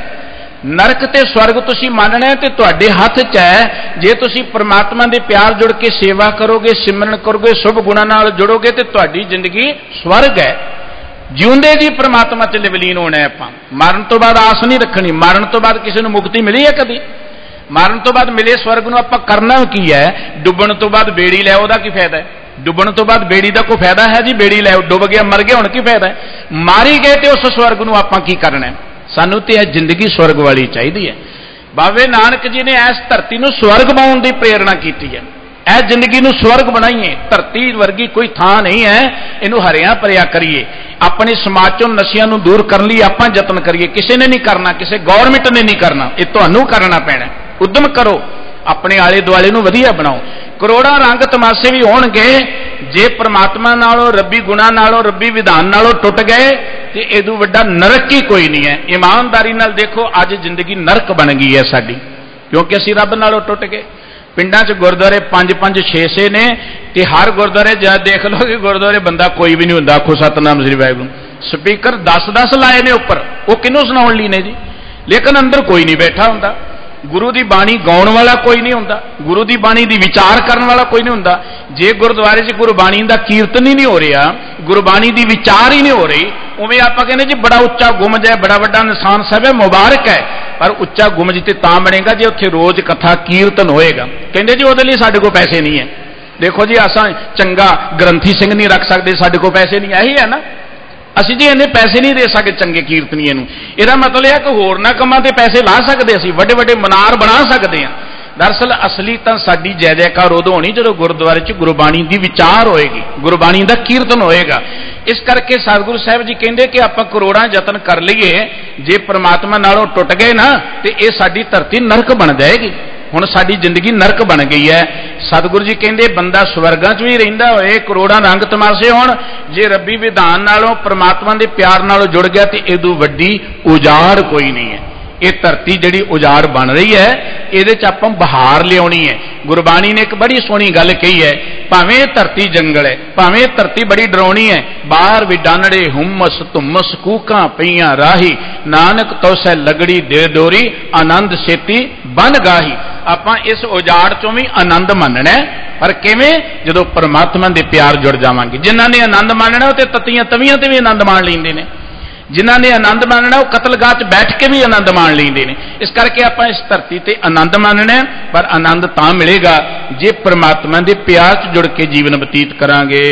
ਨਰਕ ਤੇ ਸਵਰਗ ਤੁਸੀਂ ਮੰਨਣਾ ਤੇ ਤੁਹਾਡੇ ਹੱਥ 'ਚ ਹੈ। ਜੇ ਤੁਸੀਂ ਪਰਮਾਤਮਾ ਦੇ ਪਿਆਰ ਜੁੜ ਕੇ ਸੇਵਾ ਕਰੋਗੇ, ਸਿਮਰਨ ਕਰੋਗੇ, ਸ਼ੁਭ ਗੁਣਾਂ ਨਾਲ ਜੁੜੋਗੇ ਤੇ ਤੁਹਾਡੀ ਜ਼ਿੰਦਗੀ ਸਵਰਗ ਹੈ। ਜਿਉਂਦੇ ਜੀ ਪਰਮਾਤਮਾ 'ਚ ਲਿਵਲੀਨ ਹੋਣਾ ਹੈ। ਆਪਾਂ ਮਰਨ ਤੋਂ ਬਾਅਦ ਆਸ ਨਹੀਂ ਰੱਖਣੀ। ਮਰਨ ਤੋਂ ਬਾਅਦ ਕਿਸੇ ਨੂੰ ਮੁਕਤੀ ਮਿਲੀ ਹੈ ਕਦੀ? ਮਰਨ ਤੋਂ ਬਾਅਦ ਮਿਲੇ ਸਵਰਗ ਨੂੰ ਆਪਾਂ ਕਰਨਾ ਕੀ ਹੈ? ਡੁੱਬਣ ਤੋਂ ਬਾਅਦ ਬੇੜੀ ਲੈ, ਉਹਦਾ ਕੀ ਫਾਇਦਾ ਹੈ? ਡੁੱਬਣ ਤੋਂ ਬਾਅਦ ਬੇੜੀ ਦਾ ਕੋਈ ਫਾਇਦਾ ਹੈ ਜੀ? ਬੇੜੀ ਲੈ, ਡੁੱਬ ਗਿਆ, ਮਰ ਗਿਆ, ਹੁਣ ਕੀ ਫਾਇਦਾ ਹੈ? ਮਾਰੀ ਗਏ ਤੇ ਉਸ ਸਵਰਗ ਨੂੰ ਆਪਾਂ ਕੀ ਕਰਨਾ ਹੈ? ਸਾਨੂੰ ਤੇ ਇਹ ਜ਼ਿੰਦਗੀ ਸਵਰਗ ਵਾਲੀ ਚਾਹੀਦੀ ਹੈ। ਬਾਬੇ ਨਾਨਕ ਜੀ ਨੇ ਇਸ ਧਰਤੀ ਨੂੰ ਸਵਰਗ ਬਣਾਉਣ ਦੀ ਪ੍ਰੇਰਣਾ ਕੀਤੀ ਹੈ। ਇਹ ਜ਼ਿੰਦਗੀ ਨੂੰ ਸਵਰਗ ਬਣਾਈਏ। ਧਰਤੀ ਵਰਗੀ ਕੋਈ ਥਾਂ ਨਹੀਂ ਹੈ, ਇਹਨੂੰ ਹਰਿਆ ਭਰਿਆ ਕਰੀਏ। ਆਪਣੇ ਸਮਾਜ ਚੋਂ ਨਸ਼ਿਆਂ ਨੂੰ ਦੂਰ ਕਰਨ ਲਈ ਆਪਾਂ ਯਤਨ ਕਰੀਏ। ਕਿਸੇ ਨੇ ਨਹੀਂ ਕਰਨਾ, ਕਿਸੇ ਗੌਰਮੈਂਟ ਨੇ ਨਹੀਂ ਕਰਨਾ, ਇਹ ਤੁਹਾਨੂੰ ਕਰਨਾ ਪੈਣਾ। ਉਦਮ ਕਰੋ, ਆਪਣੇ ਆਲੇ ਦੁਆਲੇ ਨੂੰ ਵਧੀਆ ਬਣਾਓ। ਕਰੋੜਾਂ ਰੰਗ ਤਮਾਸ਼ੇ ਵੀ ਹੋਣਗੇ, ਜੇ ਪ੍ਰਮਾਤਮਾ ਨਾਲੋਂ, ਰੱਬੀ ਗੁਣਾਂ ਨਾਲੋਂ, ਰੱਬੀ ਵਿਧਾਨ ਨਾਲੋਂ ਟੁੱਟ ਗਏ ਤੇ ਇਹਦੋਂ ਵੱਡਾ ਨਰਕ ਹੀ ਕੋਈ ਨਹੀਂ ਹੈ। ਇਮਾਨਦਾਰੀ ਨਾਲ ਦੇਖੋ, ਅੱਜ ਜ਼ਿੰਦਗੀ ਨਰਕ ਬਣ ਗਈ ਹੈ ਸਾਡੀ, ਕਿਉਂਕਿ ਅਸੀਂ ਰੱਬ ਨਾਲੋਂ ਟੁੱਟ ਗਏ। ਪਿੰਡਾਂ 'ਚ ਗੁਰਦੁਆਰੇ 5-5 6-6 ਨੇ ਤੇ ਹਰ ਗੁਰਦੁਆਰੇ ਜਾ ਦੇਖ ਲਓ ਕਿ ਗੁਰਦੁਆਰੇ ਬੰਦਾ ਕੋਈ ਵੀ ਨਹੀਂ ਹੁੰਦਾ। ਆਖੋ ਸਤਨਾਮ ਸ੍ਰੀ ਵਾਹਿਗੁਰੂ। ਸਪੀਕਰ 10-10 ਲਾਏ ਨੇ ਉੱਪਰ, ਉਹ ਕਿਹਨੂੰ ਸੁਣਾਉਣ ਲਈ ਨੇ ਜੀ? ਲੇਕਿਨ ਅੰਦਰ ਕੋਈ ਨਹੀਂ ਬੈਠਾ ਹੁੰਦਾ। ਗੁਰੂ ਦੀ ਬਾਣੀ ਗਾਉਣ ਵਾਲਾ ਕੋਈ ਨਹੀਂ ਹੁੰਦਾ, ਗੁਰੂ ਦੀ ਬਾਣੀ ਦੀ ਵਿਚਾਰ ਕਰਨ ਵਾਲਾ ਕੋਈ ਨਹੀਂ ਹੁੰਦਾ। ਜੇ ਗੁਰਦੁਆਰੇ 'ਚ ਗੁਰਬਾਣੀ ਦਾ ਕੀਰਤਨ ਹੀ ਨਹੀਂ ਹੋ ਰਿਹਾ, ਗੁਰਬਾਣੀ ਦੀ ਵਿਚਾਰ ਹੀ ਨਹੀਂ ਹੋ ਰਹੀ, ਉਵੇਂ ਆਪਾਂ ਕਹਿੰਦੇ ਜੀ ਬੜਾ ਉੱਚਾ ਗੁੰਮਜ ਹੈ, ਬੜਾ ਵੱਡਾ ਨਿਸ਼ਾਨ ਸਾਹਿਬ ਹੈ, ਮੁਬਾਰਕ ਹੈ। ਪਰ ਉੱਚਾ ਗੁੰਮਜ ਤੇ ਤਾਂ ਬਣੇਗਾ ਜੇ ਉੱਥੇ ਰੋਜ਼ ਕਥਾ ਕੀਰਤਨ ਹੋਏਗਾ। ਕਹਿੰਦੇ ਜੀ ਉਹਦੇ ਲਈ ਸਾਡੇ ਕੋਲ ਪੈਸੇ ਨਹੀਂ ਹੈ। ਦੇਖੋ ਜੀ, ਅਸਾਂ ਚੰਗਾ ਗ੍ਰੰਥੀ ਸਿੰਘ ਨਹੀਂ ਰੱਖ ਸਕਦੇ, ਸਾਡੇ ਕੋਲ ਪੈਸੇ ਨਹੀਂ। ਇਹੀ ਹੈ ਨਾ, ਅਸੀਂ ਜੀ ਇੰਨੇ ਪੈਸੇ ਨਹੀਂ ਦੇ ਸਕਦੇ ਚੰਗੇ ਕੀਰਤਨੀਏ ਨੂੰ। ਇਹਦਾ ਮਤਲਬ ਇਹ ਕਿ ਹੋਰਨਾਂ ਕੰਮਾਂ ਤੇ ਪੈਸੇ ਲਾ ਸਕਦੇ, ਅਸੀਂ ਵੱਡੇ ਵੱਡੇ ਮਨਾਰ ਬਣਾ ਸਕਦੇ ਹਾਂ। ਦਰਅਸਲ ਅਸਲੀ ਤਾਂ ਸਾਡੀ ਜੈ ਜੈਕਾਰ ਉਦੋਂ ਹੋਣੀ ਜਦੋਂ ਗੁਰਦੁਆਰੇ 'ਚ ਗੁਰਬਾਣੀ ਦੀ ਵਿਚਾਰ ਹੋਏਗੀ, ਗੁਰਬਾਣੀ ਦਾ ਕੀਰਤਨ ਹੋਏਗਾ। ਇਸ ਕਰਕੇ ਸਤਿਗੁਰੂ ਸਾਹਿਬ ਜੀ ਕਹਿੰਦੇ ਕਿ ਆਪਾਂ ਕਰੋੜਾਂ ਯਤਨ ਕਰ ਲਈਏ, ਜੇ ਪ੍ਰਮਾਤਮਾ ਨਾਲੋਂ ਟੁੱਟ ਗਏ ਨਾ ਤੇ ਇਹ ਸਾਡੀ ਧਰਤੀ ਨਰਕ ਬਣ ਜਾਏਗੀ। ਹੁਣ ਸਾਡੀ ਜ਼ਿੰਦਗੀ ਨਰਕ ਬਣ ਗਈ ਹੈ। ਸਤਿਗੁਰੂ ਜੀ ਕਹਿੰਦੇ ਬੰਦਾ ਸਵਰਗਾਂ 'ਚ ਵੀ ਰਹਿੰਦਾ ਹੋਏ, ਕਰੋੜਾਂ ਰੰਗ ਤਮਾਸ਼ੇ ਹੋਣ, ਜੇ ਰੱਬੀ ਵਿਧਾਨ ਨਾਲੋਂ, ਪ੍ਰਮਾਤਮਾ ਦੇ ਪਿਆਰ ਨਾਲੋਂ ਜੁੜ ਗਿਆ ਤੇ ਇਹਦੋਂ ਵੱਡੀ ਉਜਾੜ ਕੋਈ ਨਹੀਂ ਹੈ। ਇਹ ਧਰਤੀ ਜਿਹੜੀ ਉਜਾੜ ਬਣ ਰਹੀ ਹੈ, ਇਹਦੇ 'ਚ ਆਪਾਂ ਬਹਾਰ ਲਿਆਉਣੀ ਹੈ। ਗੁਰਬਾਣੀ ਨੇ ਇੱਕ ਬੜੀ ਸੋਹਣੀ ਗੱਲ ਕਹੀ ਹੈ, ਭਾਵੇਂ ਧਰਤੀ ਜੰਗਲ ਹੈ, ਭਾਵੇਂ ਧਰਤੀ ਬੜੀ ਡਰਾਉਣੀ ਹੈ, ਬਾਹਰ ਵੀ ਡਾਨੜੇ ਹੁਮਸ ਧੁੰਮਸ ਕੂਕਾਂ ਪਈਆਂ ਰਾਹੀ, ਨਾਨਕ ਤੋਸੈ ਲਗੜੀ ਦੇ ਡੋਰੀ ਆਨੰਦ ਛੇਤੀ ਬਨ ਗਾਹੀ। ਆਪਾਂ ਇਸ ਉਜਾੜ 'ਚੋਂ ਵੀ ਆਨੰਦ ਮੰਨਣਾ, ਪਰ ਕਿਵੇਂ? ਜਦੋਂ ਪਰਮਾਤਮਾ ਦੇ ਪਿਆਰ ਜੁੜ ਜਾਵਾਂਗੇ। ਜਿਨ੍ਹਾਂ ਨੇ ਆਨੰਦ ਮੰਨਣਾ ਉਹ ਤੇ ਤਤੀਆਂ ਤਵੀਆਂ ਤੇ ਵੀ ਆਨੰਦ ਮਾਣ ਲੈਂਦੇ ਨੇ, ਜਿਨ੍ਹਾਂ ਨੇ ਆਨੰਦ ਮਾਣਨਾ ਉਹ ਕਤਲਗਾਹ 'ਚ ਬੈਠ ਕੇ ਵੀ ਆਨੰਦ ਮਾਣ ਲੈਂਦੇ ਨੇ। ਇਸ ਕਰਕੇ ਆਪਾਂ ਇਸ ਧਰਤੀ ਤੇ ਆਨੰਦ ਮਾਣਨਾ, ਪਰ ਆਨੰਦ ਤਾਂ ਮਿਲੇਗਾ ਜੇ ਪ੍ਰਮਾਤਮਾ ਦੇ ਪਿਆਰ 'ਚ ਜੁੜ ਕੇ ਜੀਵਨ ਬਤੀਤ ਕਰਾਂਗੇ।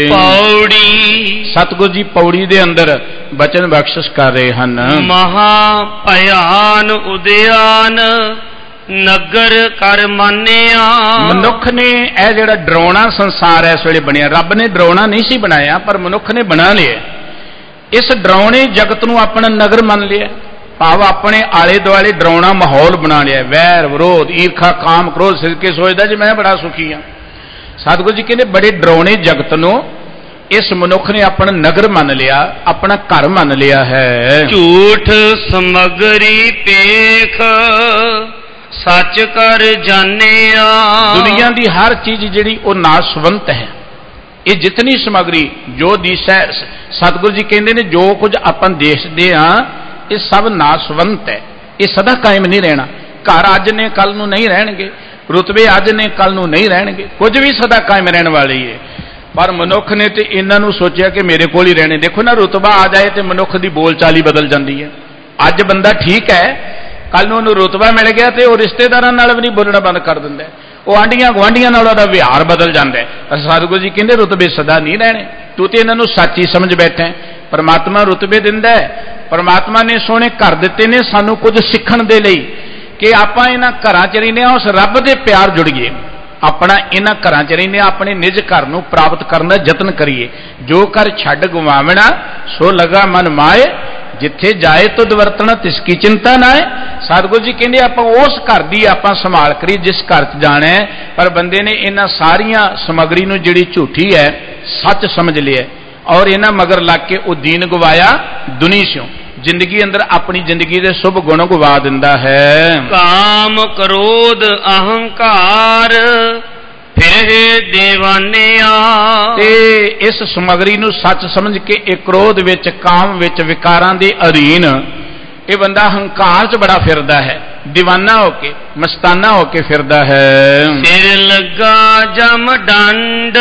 ਪੌੜੀ ਸਤਿਗੁਰੂ ਜੀ ਪੌੜੀ ਦੇ ਅੰਦਰ ਬਚਨ ਬਖਸ਼ਿਸ਼ ਕਰ ਰਹੇ ਹਨ। ਮਹਾ ਭਿਆਨ ਉਦਿਆਨ ਨਗਰ ਕਰ ਮੰਨਿਆ। ਮਨੁੱਖ ਨੇ ਇਹ ਜਿਹੜਾ ਡਰਾਉਣਾ ਸੰਸਾਰ ਇਸ ਵੇਲੇ ਬਣਿਆ, ਰੱਬ ਨੇ ਡਰਾਉਣਾ ਨਹੀਂ ਸੀ ਬਣਾਇਆ, ਪਰ ਮਨੁੱਖ ਨੇ ਬਣਾ ਲਿਆ। ਇਸ ਡਰਾਉਣੇ ਜਗਤ ਨੂੰ ਆਪਣਾ ਨਗਰ ਮੰਨ ਲਿਆ, ਭਾਵ ਆਪਣੇ ਆਲੇ ਦੁਆਲੇ ਡਰਾਉਣਾ ਮਾਹੌਲ ਬਣਾ ਲਿਆ। ਵੈਰ ਵਿਰੋਧ ਈਰਖਾ ਕਾਮ ਕ੍ਰੋਧ ਸਿਰਕੇ ਸੋਚਦਾ ਜੀ ਮੈਂ ਬੜਾ ਸੁਖੀ ਹਾਂ। ਸਤਿਗੁਰੂ ਜੀ ਕਹਿੰਦੇ ਬੜੇ ਡਰਾਉਣੇ ਜਗਤ ਨੂੰ ਇਸ ਮਨੁੱਖ ਨੇ ਆਪਣਾ ਨਗਰ ਮੰਨ ਲਿਆ, ਆਪਣਾ ਘਰ ਮੰਨ ਲਿਆ ਹੈ। ਝੂਠ ਸਮਗਰੀ ਪੇਖ ਸੱਚ ਕਰ ਜਾਣਿਆ। ਦੁਨੀਆ ਦੀ ਹਰ ਚੀਜ਼ ਜਿਹੜੀ ਉਹ ਨਾਸਵੰਤ ਹੈ। ਇਹ ਜਿਤਨੀ ਸਮਗਰੀ ਜੋ ਦਿਸੈ, ਸਤਿਗੁਰੂ ਜੀ ਕਹਿੰਦੇ ਨੇ ਜੋ ਕੁਝ ਆਪਾਂ ਦੇਖਦੇ ਹਾਂ ਇਹ ਸਭ ਨਾਸਵੰਤ ਹੈ, ਇਹ ਸਦਾ ਕਾਇਮ ਨਹੀਂ ਰਹਿਣਾ। ਘਰ ਅੱਜ ਨੇ ਕੱਲ ਨੂੰ ਨਹੀਂ ਰਹਿਣਗੇ, ਰੁਤਬੇ ਅੱਜ ਨੇ ਕੱਲ ਨੂੰ ਨਹੀਂ ਰਹਿਣਗੇ, ਕੁਝ ਵੀ ਸਦਾ ਕਾਇਮ ਰਹਿਣ ਵਾਲੀ ਹੈ। ਪਰ ਮਨੁੱਖ ਨੇ ਤੇ ਇਹਨਾਂ ਨੂੰ ਸੋਚਿਆ ਕਿ ਮੇਰੇ ਕੋਲ ਹੀ ਰਹਿਣੇ। ਦੇਖੋ ਨਾ, ਰੁਤਬਾ ਆ ਜਾਏ ਤੇ ਮਨੁੱਖ ਦੀ ਬੋਲ ਚਾਲ ਹੀ ਬਦਲ ਜਾਂਦੀ ਹੈ। ਅੱਜ ਬੰਦਾ ਠੀਕ ਹੈ, कल नूं रुतबा मिल गया तो वह रिश्तेदारां नाल भी नहीं बोलना बंद कर दिंदा है, वह आंढियां गुआंढियां नाल उहदा विहार बदल जाता है। पर सतगुरु जी कहते रुतबे सदा नहीं रहने, तू तो इन्हां नूं सच ही समझ बैठा है। परमात्मा रुतबे दिंदा है, परमात्मा ने सोहणे घर दिते ने सानूं कुछ सीखण दे लई कि आपां इन्हां घरां च रहिंदे उस रब दे प्यार जुड़ीए, अपना इन्हां घरां च रहिंदे अपने निज घर नूं प्राप्त करन दा यतन करिए। जो कर छड्ड गवावना सो लगा मन माए, जिथे जाए तुद वरतना तिसकी चिंता ना है। सतगुरु जी कहते आप उस घर की आप संभाल करिए जिस घर च जाना है। पर बंदे ने इन्हां सारिया समगरी नूं जिहड़ी झूठी है सच समझ लिया और इन्हां मगर लग के वह दीन गवाया दुनी स्यों, जिंदगी अंदर अपनी जिंदगी के शुभ गुण गवा दिंदा है। काम क्रोध अहंकार फिर दीवानिया, ते इस समगरी नूं सच समझ के एक क्रोध विच काम विच विकारां दे अधीन ये बंदा हंकार च बड़ा फिरदा है, दीवाना होके मस्ताना होके फिरदा है। सिर लगा जम डंड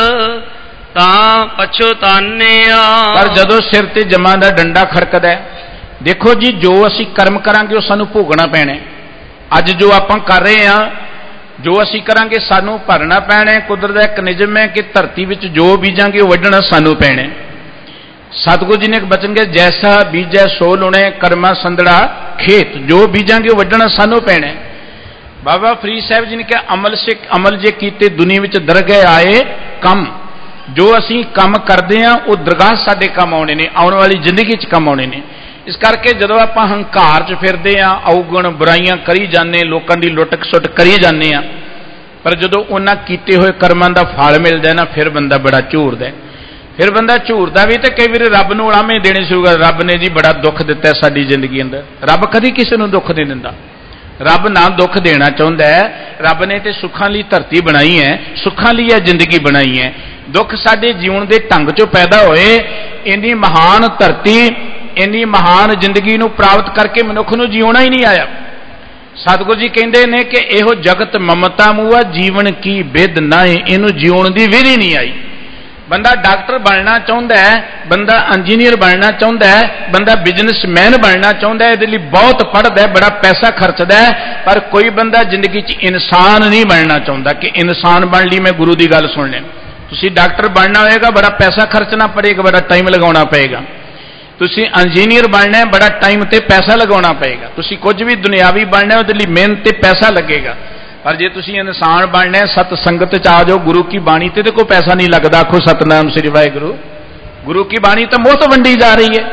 तां पछतानिया, पर जदों सिर ते जमां दा डंडा खड़कदा है, देखो जी जो असीं कर्म करांगे वो सानूं भोगना पैना है। अज जो आपां कर रहे हां, जो असीं करांगे सानूं भरना पैना है। कुदरत दा इक नियम है कि धरती विच जो बीजांगे वो वड्ढना सानूं पैना है। सतगुरु जी ने एक बचन कहा, जैसा बीजै सो लुणे कर्मा संदड़ा खेत, जो बीजांगे वो वड्ढना सानूं पैना है। बाबा फरीद साहब जी ने कहा, अमल से अमल जे कीते दुनिया विच दरगह आए कम, जो असीं काम करते हैं वो दरगाह साडे काम आने ने, आने वाली जिंदगी च काम आने ने। इस करके जदों आपां हंकार च फिरदे हां, अवगुण बुराइयां करी जाने, लोकां दी लुੱਟ खसुੱਟ करी जाने हां, पर जदों उन्हां कीते होए कर्मां दा फल मिलदा ना फिर बंदा बड़ा झूरदा है। फिर बंदा झूरदा भी तो कई बार रब नूं उलामे देने शुरू कर, रब ने जी बड़ा दुख दिता है साडी जिंदगी अंदर। रब कदी किसी नूं दुख नहीं दिंदा, रब ना दुख देना चाहुंदा है। रब ने तो सुखां लई धरती बनाई है, सुखां लई है जिंदगी बनाई है। दुख साडे जीवन के ढंग चों पैदा होए, इन्नी महान धरती इन्नी महान जिंदगी नूं प्राप्त करके मनुख नूं जीउणा ही नहीं आया। सतगुरु जी कहते हैं कि इहो जगत ममता मुआ जीवन की बिद नाए, इनू जीउण दी विधि नहीं आई। बंदा डॉक्टर बनना चाहता है, बंदा इंजीनियर बनना चाहता है, बंदा बिजनेसमैन बनना चाहता है, ये बहुत पढ़ता है, बड़ा पैसा खर्चता है, पर कोई बंदा जिंदगी च इंसान नहीं बनना चाहता कि इंसान बन ली मैं गुरु की गल सुन लें। तुसी डॉक्टर बनना होएगा, बड़ा पैसा खर्चना पड़ेगा, बड़ा टाइम लगाना पएगा। तुसी इंजीनियर बनना है, बड़ा टाइम ते पैसा लगाना पएगा। तुसी कुछ भी दुनियावी बनना है, उसके लिए मेहनत ते पैसा लगेगा। पर जे तुसी इंसान बनना है, सत संगत च आ जाओ, गुरु की बाणी ते कोई पैसा नहीं लगता। आखो सतनाम श्री वाहिगुरू। गुरु की बाणी तो मुफ्त वंडी जा रही है,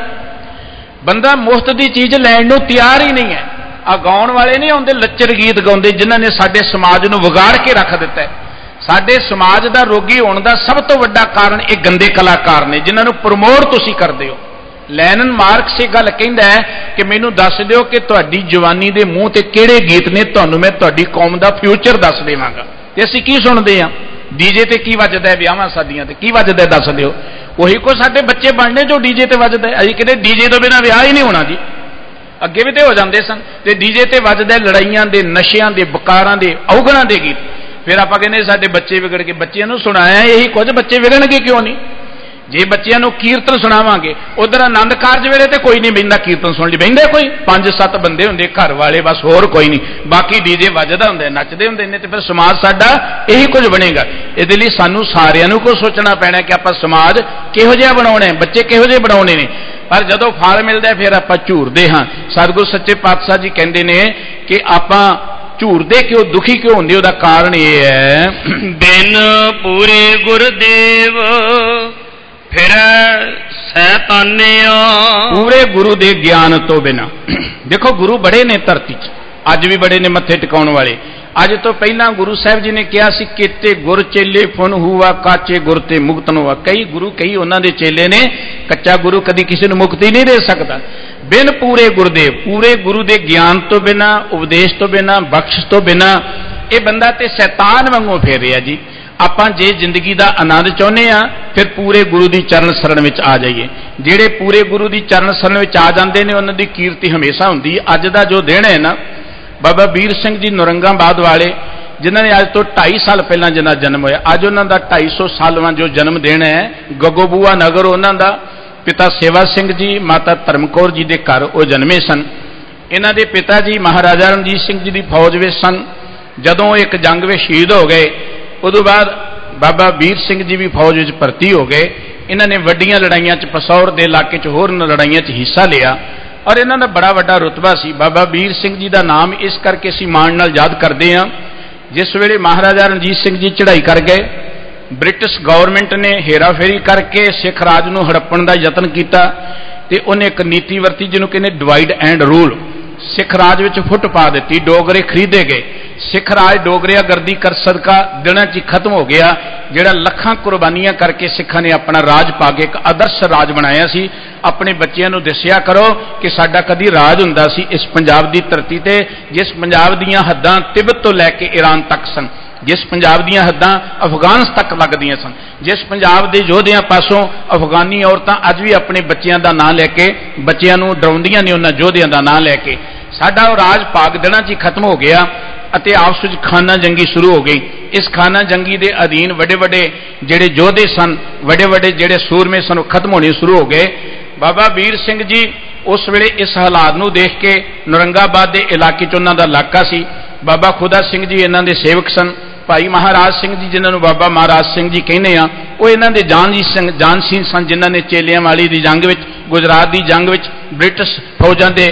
बंदा मुफ्त की चीज लैण नूं तैयार ही नहीं है। आ गाउण वाले नहीं आउंदे लच्चर गीत गाउंदे जिन्हां ने साडे समाज नूं विगाड़ के रख दिता है। साडे समाज का रोगी होने का सब तो वड्डा कारण ये गंदे कलाकार ने जिन्हां नूं प्रमोट तुसी करदे हो। लैनन मार्क्स ये गल कहंदा है कि मैनूं दस दिओ कि तुहाडी जवानी दे मूँह ते किहड़े गीत ने, तुहानूं मैं तुहाडी कौम दा फ्यूचर दस देवांगा। ते असीं की सुणदे हां, डीजे ते की वजदा है, विआहां शादियां ते की वजदा है, दस दिओ। उही को साडे बच्चे बनने जो डीजे ते वजदा है। असीं कहंदे डीजे तो बिना विआह ही नहीं होना जी, अगे भी तो हो जाते सन। ते डीजे ते वजदा है लड़ाइयां दे, नशियां दे, बकारां दे, अवगुणां दे गीत। फिर आप कहने साडे बच्चे विगड़ के, बच्चों को सुनाया यही कुछ, बच्चे विगड़नगे क्यों नहीं? जे बच्चों को कीर्तन सुनावांगे, उधर आनंद कारज वेले तो कोई नहीं बहिंदा कीर्तन सुन ली, बहिंदे कोई 5-7 बंदे होंदे घर वाले, बस होर कोई नहीं, बाकी डीजे वजदा हुंदा, नचदे हुंदे ने। ते फिर समाज साडा यही कुछ बनेगा। इहदे लई सानूं सारिआं नूं कुछ सोचना पैना कि आपां समाज किहो जिहा बनाउणा है, बच्चे किहो जिहे बनाउणे ने। पर जदों फल मिलदा फिर आपां झूरदे हां। सतगुरु सच्चे पातशाह जी कहंदे ने कि आपां झूरदे क्यों, दुखी क्यों होंदे, उहदा कारण यह है, बिन पूरे गुरदेव फिर सैतानिया, पूरे गुरु दे ज्ञान तो बिना। देखो गुरु बड़े ने धरती च, अज भी बड़े ने मत्थे टिकाउण वाले। अज तो पहला गुरु साहब जी ने कहा सी, केते गुर चेले फुन हुआ, काचे गुर ते मुक्तन हुआ। कई गुरु कई उन्हां दे चेले ने, कच्चा गुरु कदी किसी नूं मुक्ति नहीं दे सकता। बिन पूरे गुरुदेव, पूरे गुरु दे ज्ञान तो बिना, उपदेश तो बिना, बख्श तो बिना, ये बंदा ते शैतान वांगू फेर रहा जी। आपां जे जिंदगी का आनंद चाहुंदे आ, फिर पूरे गुरु की चरण शरण में आ जाइए। जिहड़े पूरे गुरु की चरण शरण में आ जाते हैं, उन्हां दी कीर्ति हमेशा हुंदी। अज दा जो दिन है ना, बाबा वीर सिंह जी नौरंगाबाद वाले, जिन्हों ने अज तो 2.5 साल पहला जिन्ना जन्म होया, अज उन्हां दा 250 सालवां जो जन्म दिन है। गगोबूआ नगर उन्हां दा पिता सेवा सिंह जी, माता धर्मकौर जी के घर वो जन्मे सन। इन्हां दे पिता जी महाराजा रणजीत सिंह जी की फौज में सन। जदों एक जंग में शहीद हो गए उदों बाद बाबा वीर सिंह जी भी फौज में भर्ती हो गए। इन्हां ने वड्डियां लड़ाइयां च पसौर के इलाके च होर लड़ाइयां च हिस्सा लिया और इन्हां दा बड़ा वड्डा रुतबा सी। बाबा वीर सिंह जी का नाम इस करके असीं माण नाल याद करते हैं, जिस वेले महाराजा रणजीत सिंह जी चढ़ाई कर गए, ब्रिटिश गौरमेंट ने हेराफेरी करके सिख राज नूं हड़प्पण दा यतन किया ते उन्हें एक नीति वरती जिन्हों कहते डिवाइड एंड रूल। सिख राज विच फुट पा दी, डोगरे खरीदे गए। सिख राज डोगरिया गर्दी कर सदका दिनां च खत्म हो गया, जिहड़ा लखां कुर्बानियां करके सिखां ने अपना राज पा के एक आदर्श राज बनाया सी। अपने बच्चों को दस्सिया करो कि साडा कदी राज हुंदा सी इस पंजाब की धरती ते, जिस पंजाब दीयां हद्दां तिब्बत तो लैके ईरान तक सन, जिस पंजाब दीयां हद्दां अफगान तक लगदियां सन, जिस पंजाब के योधियां पासों अफगानी औरतां अज भी अपने बच्चों का नाम लैके बच्चों को डराउंदियां ने उन्हां योधियां का नाम लैके। साडा राज पाक दिनां च खत्म हो गया अते आपस में खाना जंगी शुरू हो गई। इस खाना जंगी के अधीन वड्डे वड्डे जिहड़े योधे सन, वड्डे वड्डे जिहड़े सूरमे सन, खत्म होने शुरू हो गए। बाबा वीर सिंह जी उस वेले इस हालात नूं देख के नौरंगाबाद के इलाके च उन्हां दा इलाका सी। बाबा खुदा सिंह जी इन्हां दे सेवक सन। भाई महाराज सिंह जी जिन्होंने बाबा महाराज सिंह जी कहने आ, वो इन्हां दे जानसी सन, जिन्हां ने चेलियां वाली की जंग विच, गुजरात की जंग विच ब्रिटिश फौजां दे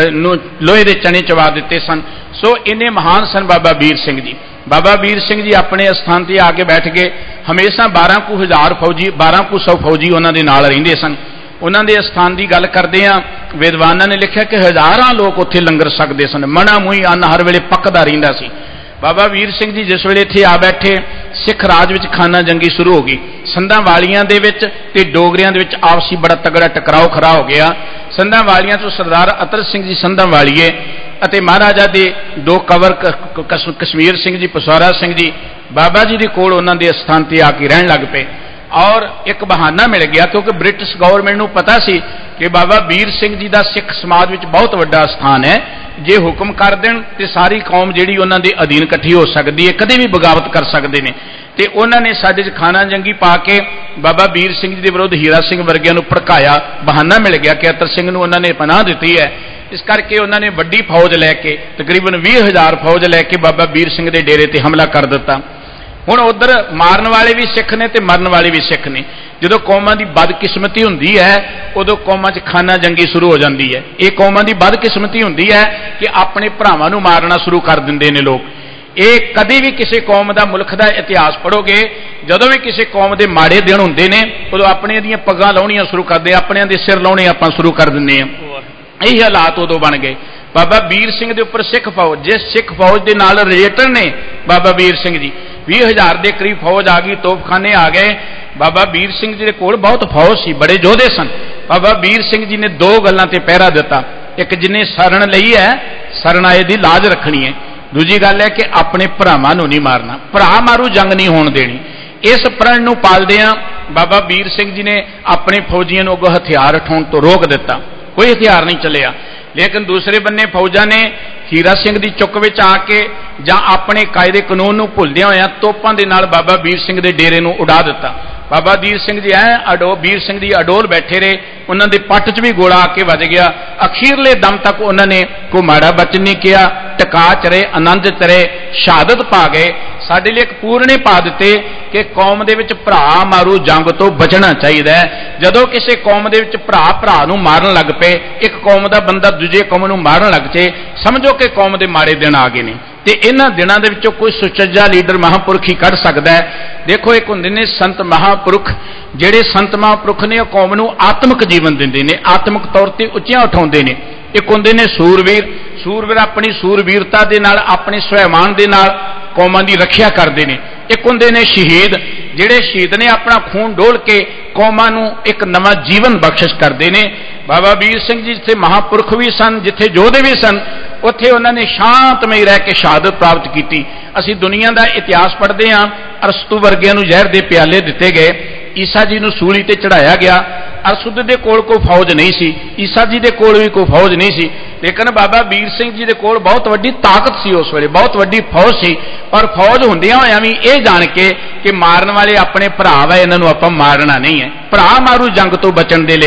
लोहे के चने चवा दिते सन। सो इन्ने महान सन बाबा वीर सिंह जी। बाबा वीर सिंह जी अपने स्थान पर आके बैठ गए। हमेशा 12,000 फौजी 12,100 फौजी उन्होंने नाल रहिंदे सन। उन्होंने स्थान की गल करते हैं, विद्वानों ने लिखा कि हज़ारां लोग उत्थे लंगर सकते सन, मना मूही अन्न हर वेले पकदा रहिंदा सी। बाबा वीर सिंह जी जिस वेले इत्थे आ बैठे, सिख राज विच खाना जंगी शुरू हो गई। संधां वालियां दे विच ते डोगरियां दे विच आपसी बड़ा तगड़ा टकराव खड़ा हो गया। संधां वालियां तो सरदार अतर सिंह जी संधां वालीए अते महाराजा दे दो कवर कश्मीर सिंह जी, पसौरा सिंह जी बाबा जी के कोल उन्हां दे स्थान ते आके रहन लग पे। और एक बहाना मिल गया क्योंकि ब्रिटिश गौरमेंट नूं पता सी कि बाबा वीर सिंह जी का सिख समाज विच बहुत वड्डा स्थान है। जे हुक्म कर देन ते सारी कौम जिहड़ी उन्हां दे अधीन इकट्ठी हो सकती है, कदे भी बगावत कर सकते हैं। तो उन्होंने साडे च खाना जंगी पा के बाबा वीर सिंह जी के विरुद्ध हीरा सिंह वर्गियां नूं भड़काया। बहाना मिल गया कि अतर सिंह नूं उन्होंने पनाह दी है। इस करके उन्होंने वड्डी फौज लैके तकरीबन 20,000 फौज लैके बाबा वीर सिंह के डेरे ते हमला कर दिता। हुण उधर मारन वाले भी सिख ने ते मरन वाले भी सिख ने। जो कौमां की बदकिस्मती हुंदी है उदों कौमां च खाना जंगी शुरू हो जाती है। ये कौमां की बदकिस्मती हुंदी है कि अपने भरावां नूं मारना शुरू कर दिंदे ने लोग। ये कभी भी किसी कौम का मुल्क का इतिहास पढ़ोगे, जदों भी किसी कौम के माड़े दिन हुंदे ने उदों अपने दियां पग्गां लाउणियां शुरू करदे, अपने दे सिर लाउणे आपां शुरू कर दिंदे आ। यही हालात उदों बन गए। बाबा वीर सिंह के उपर सिख फौज, जिस सिख फौज के नाल रिलेटेड ने बाबा वीर सिंह जी, 20,000 के करीब फौज आ गई, तोपखाने आ गए। बाबा वीर सिंह जी के कोल बहुत फौज सी, बड़े योधे सन। बाबा वीर सिंह जी ने दो गल्लां ते पहरा दिता, एक जिन्हें शरण लई है शरण आए दी लाज रखनी है, दूजी गल है कि अपने भरावां नूं नहीं मारना, भरा मारू जंग नहीं होण देनी। इस प्रण नूं पालदिआं बाबा वीर सिंह जी ने अपने फौजियों नूं अगों हथियार उठाउण तो रोक दिता, कोई हथियार नहीं चलिया। लेकिन दूसरे बन्ने फौजां ने हीरा सिंह की चुक विच आके जां अपने कायदे कानून नूं भुलदिआं होइआं तोपां दे नाल बाबा वीर सिंह के डेरे नूं उड़ा दिता। बाबा वीर सिंह जी वीर सिंह जी अडोल बैठे रहे, उन्होंने पट च भी गोला आके वज गया। अखीरले दम तक उन्होंने कोई माड़ा बचन नहीं किया, टका च रहे, आनंद च रहे, शहादत पा गए। साडे लिए एक पूरने पा दिते कि कौम दे विच भरा मारू जंग तो बचना चाहिए। जदों किसी कौम दे विच भरा भरा नूं मारन लग पे, एक कौम का बंदा दूजे कौम नूं मारन लग जाए, समझो कि कौम के माड़े दिन आ गए ने। ते इन्हां दिनां दे विचों कोई सुचज्जा लीडर महापुरुख ही कढ़ सकदा है। देखो एक हुंदे ने संत महापुरुख, जिहड़े संत महापुरुख ने कौम नूं आत्मक जीवन दिंदे ने, आत्मक तौर ते उच्चियां उठाउंदे ने। एक हुंदे ने सूरवीर, सूरवीर अपनी सूरवीरता दे नाल, अपने स्वाभिमान दे नाल कौमां दी रखिया करदे ने। एक हुंदे ने शहीद, जिहड़े शहीद ने अपना खून डोल के कौमां नूं एक नवां जीवन बख्शिश करदे ने। बाबा वीर सिंह जी जिथे महापुरुख भी सन, जिथे योधे भी सन, उत्थे उन्होंने शांतमई रह के शहादत प्राप्त की। असीं दुनिया का इतिहास पढ़ते हाँ, अरस्तू वर्गियां नूं जहर दे प्याले दिते गए, ईसा जी नूं सूली ते चढ़ाया गया। अरस्तू दे कोल कोई फौज नहीं सी, ईसा जी दे कोल भी कोई फौज नहीं सी, लेकिन बाबा वीर सिंह जी दे कोल बहुत वड्डी ताकत सी, उस वेले बहुत वड्डी फौज सी। और फौज हुंदियां होइआं भी ये जान के कि मारन वाले अपने भरा वा, इन्हां नूं आपां मारना नहीं है, भरा मारू जंग तो बचण दे लई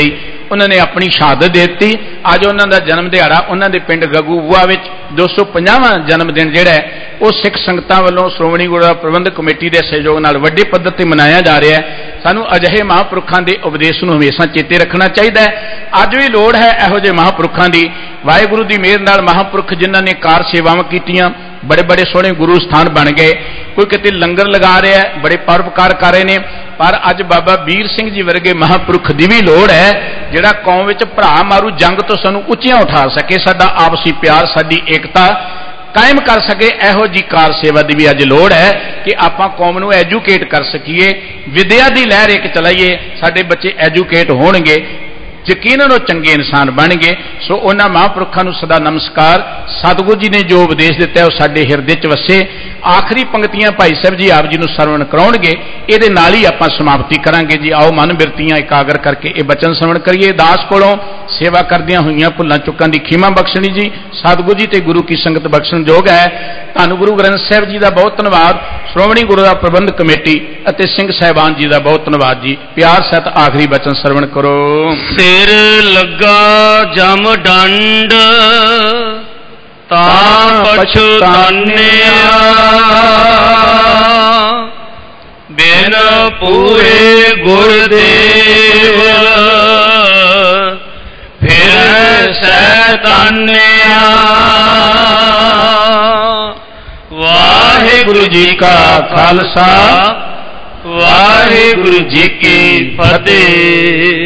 उन्होंने अपनी शहादत दे दी। अज उन्होंने जन्म दिहाड़ा उन्होंने पिंड गगूबुआ में 250वां जन्मदिन जिहड़ा है वो सिख संगतां वल्लों श्रोमणी गुरुद्वारा प्रबंधक कमेटी के सहयोग नाल वड्डे पद्धर ते मनाया जा रहा है। सानू अजिहे महापुरुखां के उपदेश नूं हमेशा चेते रखना चाहिए। अज भी लोड़ है इहो जिहे महापुरुखां दी। वाहिगुरू की मेहर नाल महापुरुख जिन्हां ने कार सेवावां कीतियां, बड़े बड़े सोहने गुरु स्थान बन गए। कोई किते लंगर लगा रहा है, बड़े परोपकार कर रहे हैं। पर अज बाबा वीर सिंह जी वर्गे महापुरुख की भी लोड़ है जिहड़ा कौम विच भरा मारू जंग तो सानू उच्चियां उठा सके, साडा आपसी प्यार, साडी एकता कायम कर सके। इहो जी कार सेवा की भी अज लोड़ है कि आपां कौम नूं एजुकेट कर सकीए, विद्या की लहर एक चलाइए, साडे बच्चे एजुकेट होणगे, यकीनन वो चंगे इंसान बन गए। सो उन्हां महापुरुखां नूं सदा नमस्कार। सतगुरु जी ने जो उपदेश दिता है वह साडे हिरदे च वसे। आखिरी पंक्तियां भाई साहब जी आप जी नूं सरवण कराउणगे, इहदे नाल ही आपां समाप्ति करांगे जी। आओ मन बिरतियां एकागर करके ये बचन श्रवण करिए। दास कोलों सेवा करदियां होईयां भुल्लां चुक्कां दी खीमा बख्शणी जी, सतगुरु जी ते गुरु की संगत बख्शण जोग है। धन गुरु ग्रंथ साहिब जी का बहुत धन्यवाद। श्रोमणी गुरुद्वारा प्रबंधक कमेटी अते सिंह साहिबान जी का बहुत धन्यवाद जी। प्यार सहित आखिरी बचन श्रवण करो। सिर लगा जम डंड तां पछतानिया, बिन पूरे गुरदेव फिर सैतानिया। वाहिगुरु जी का खालसा, वाहिगुरु जी की फतेह।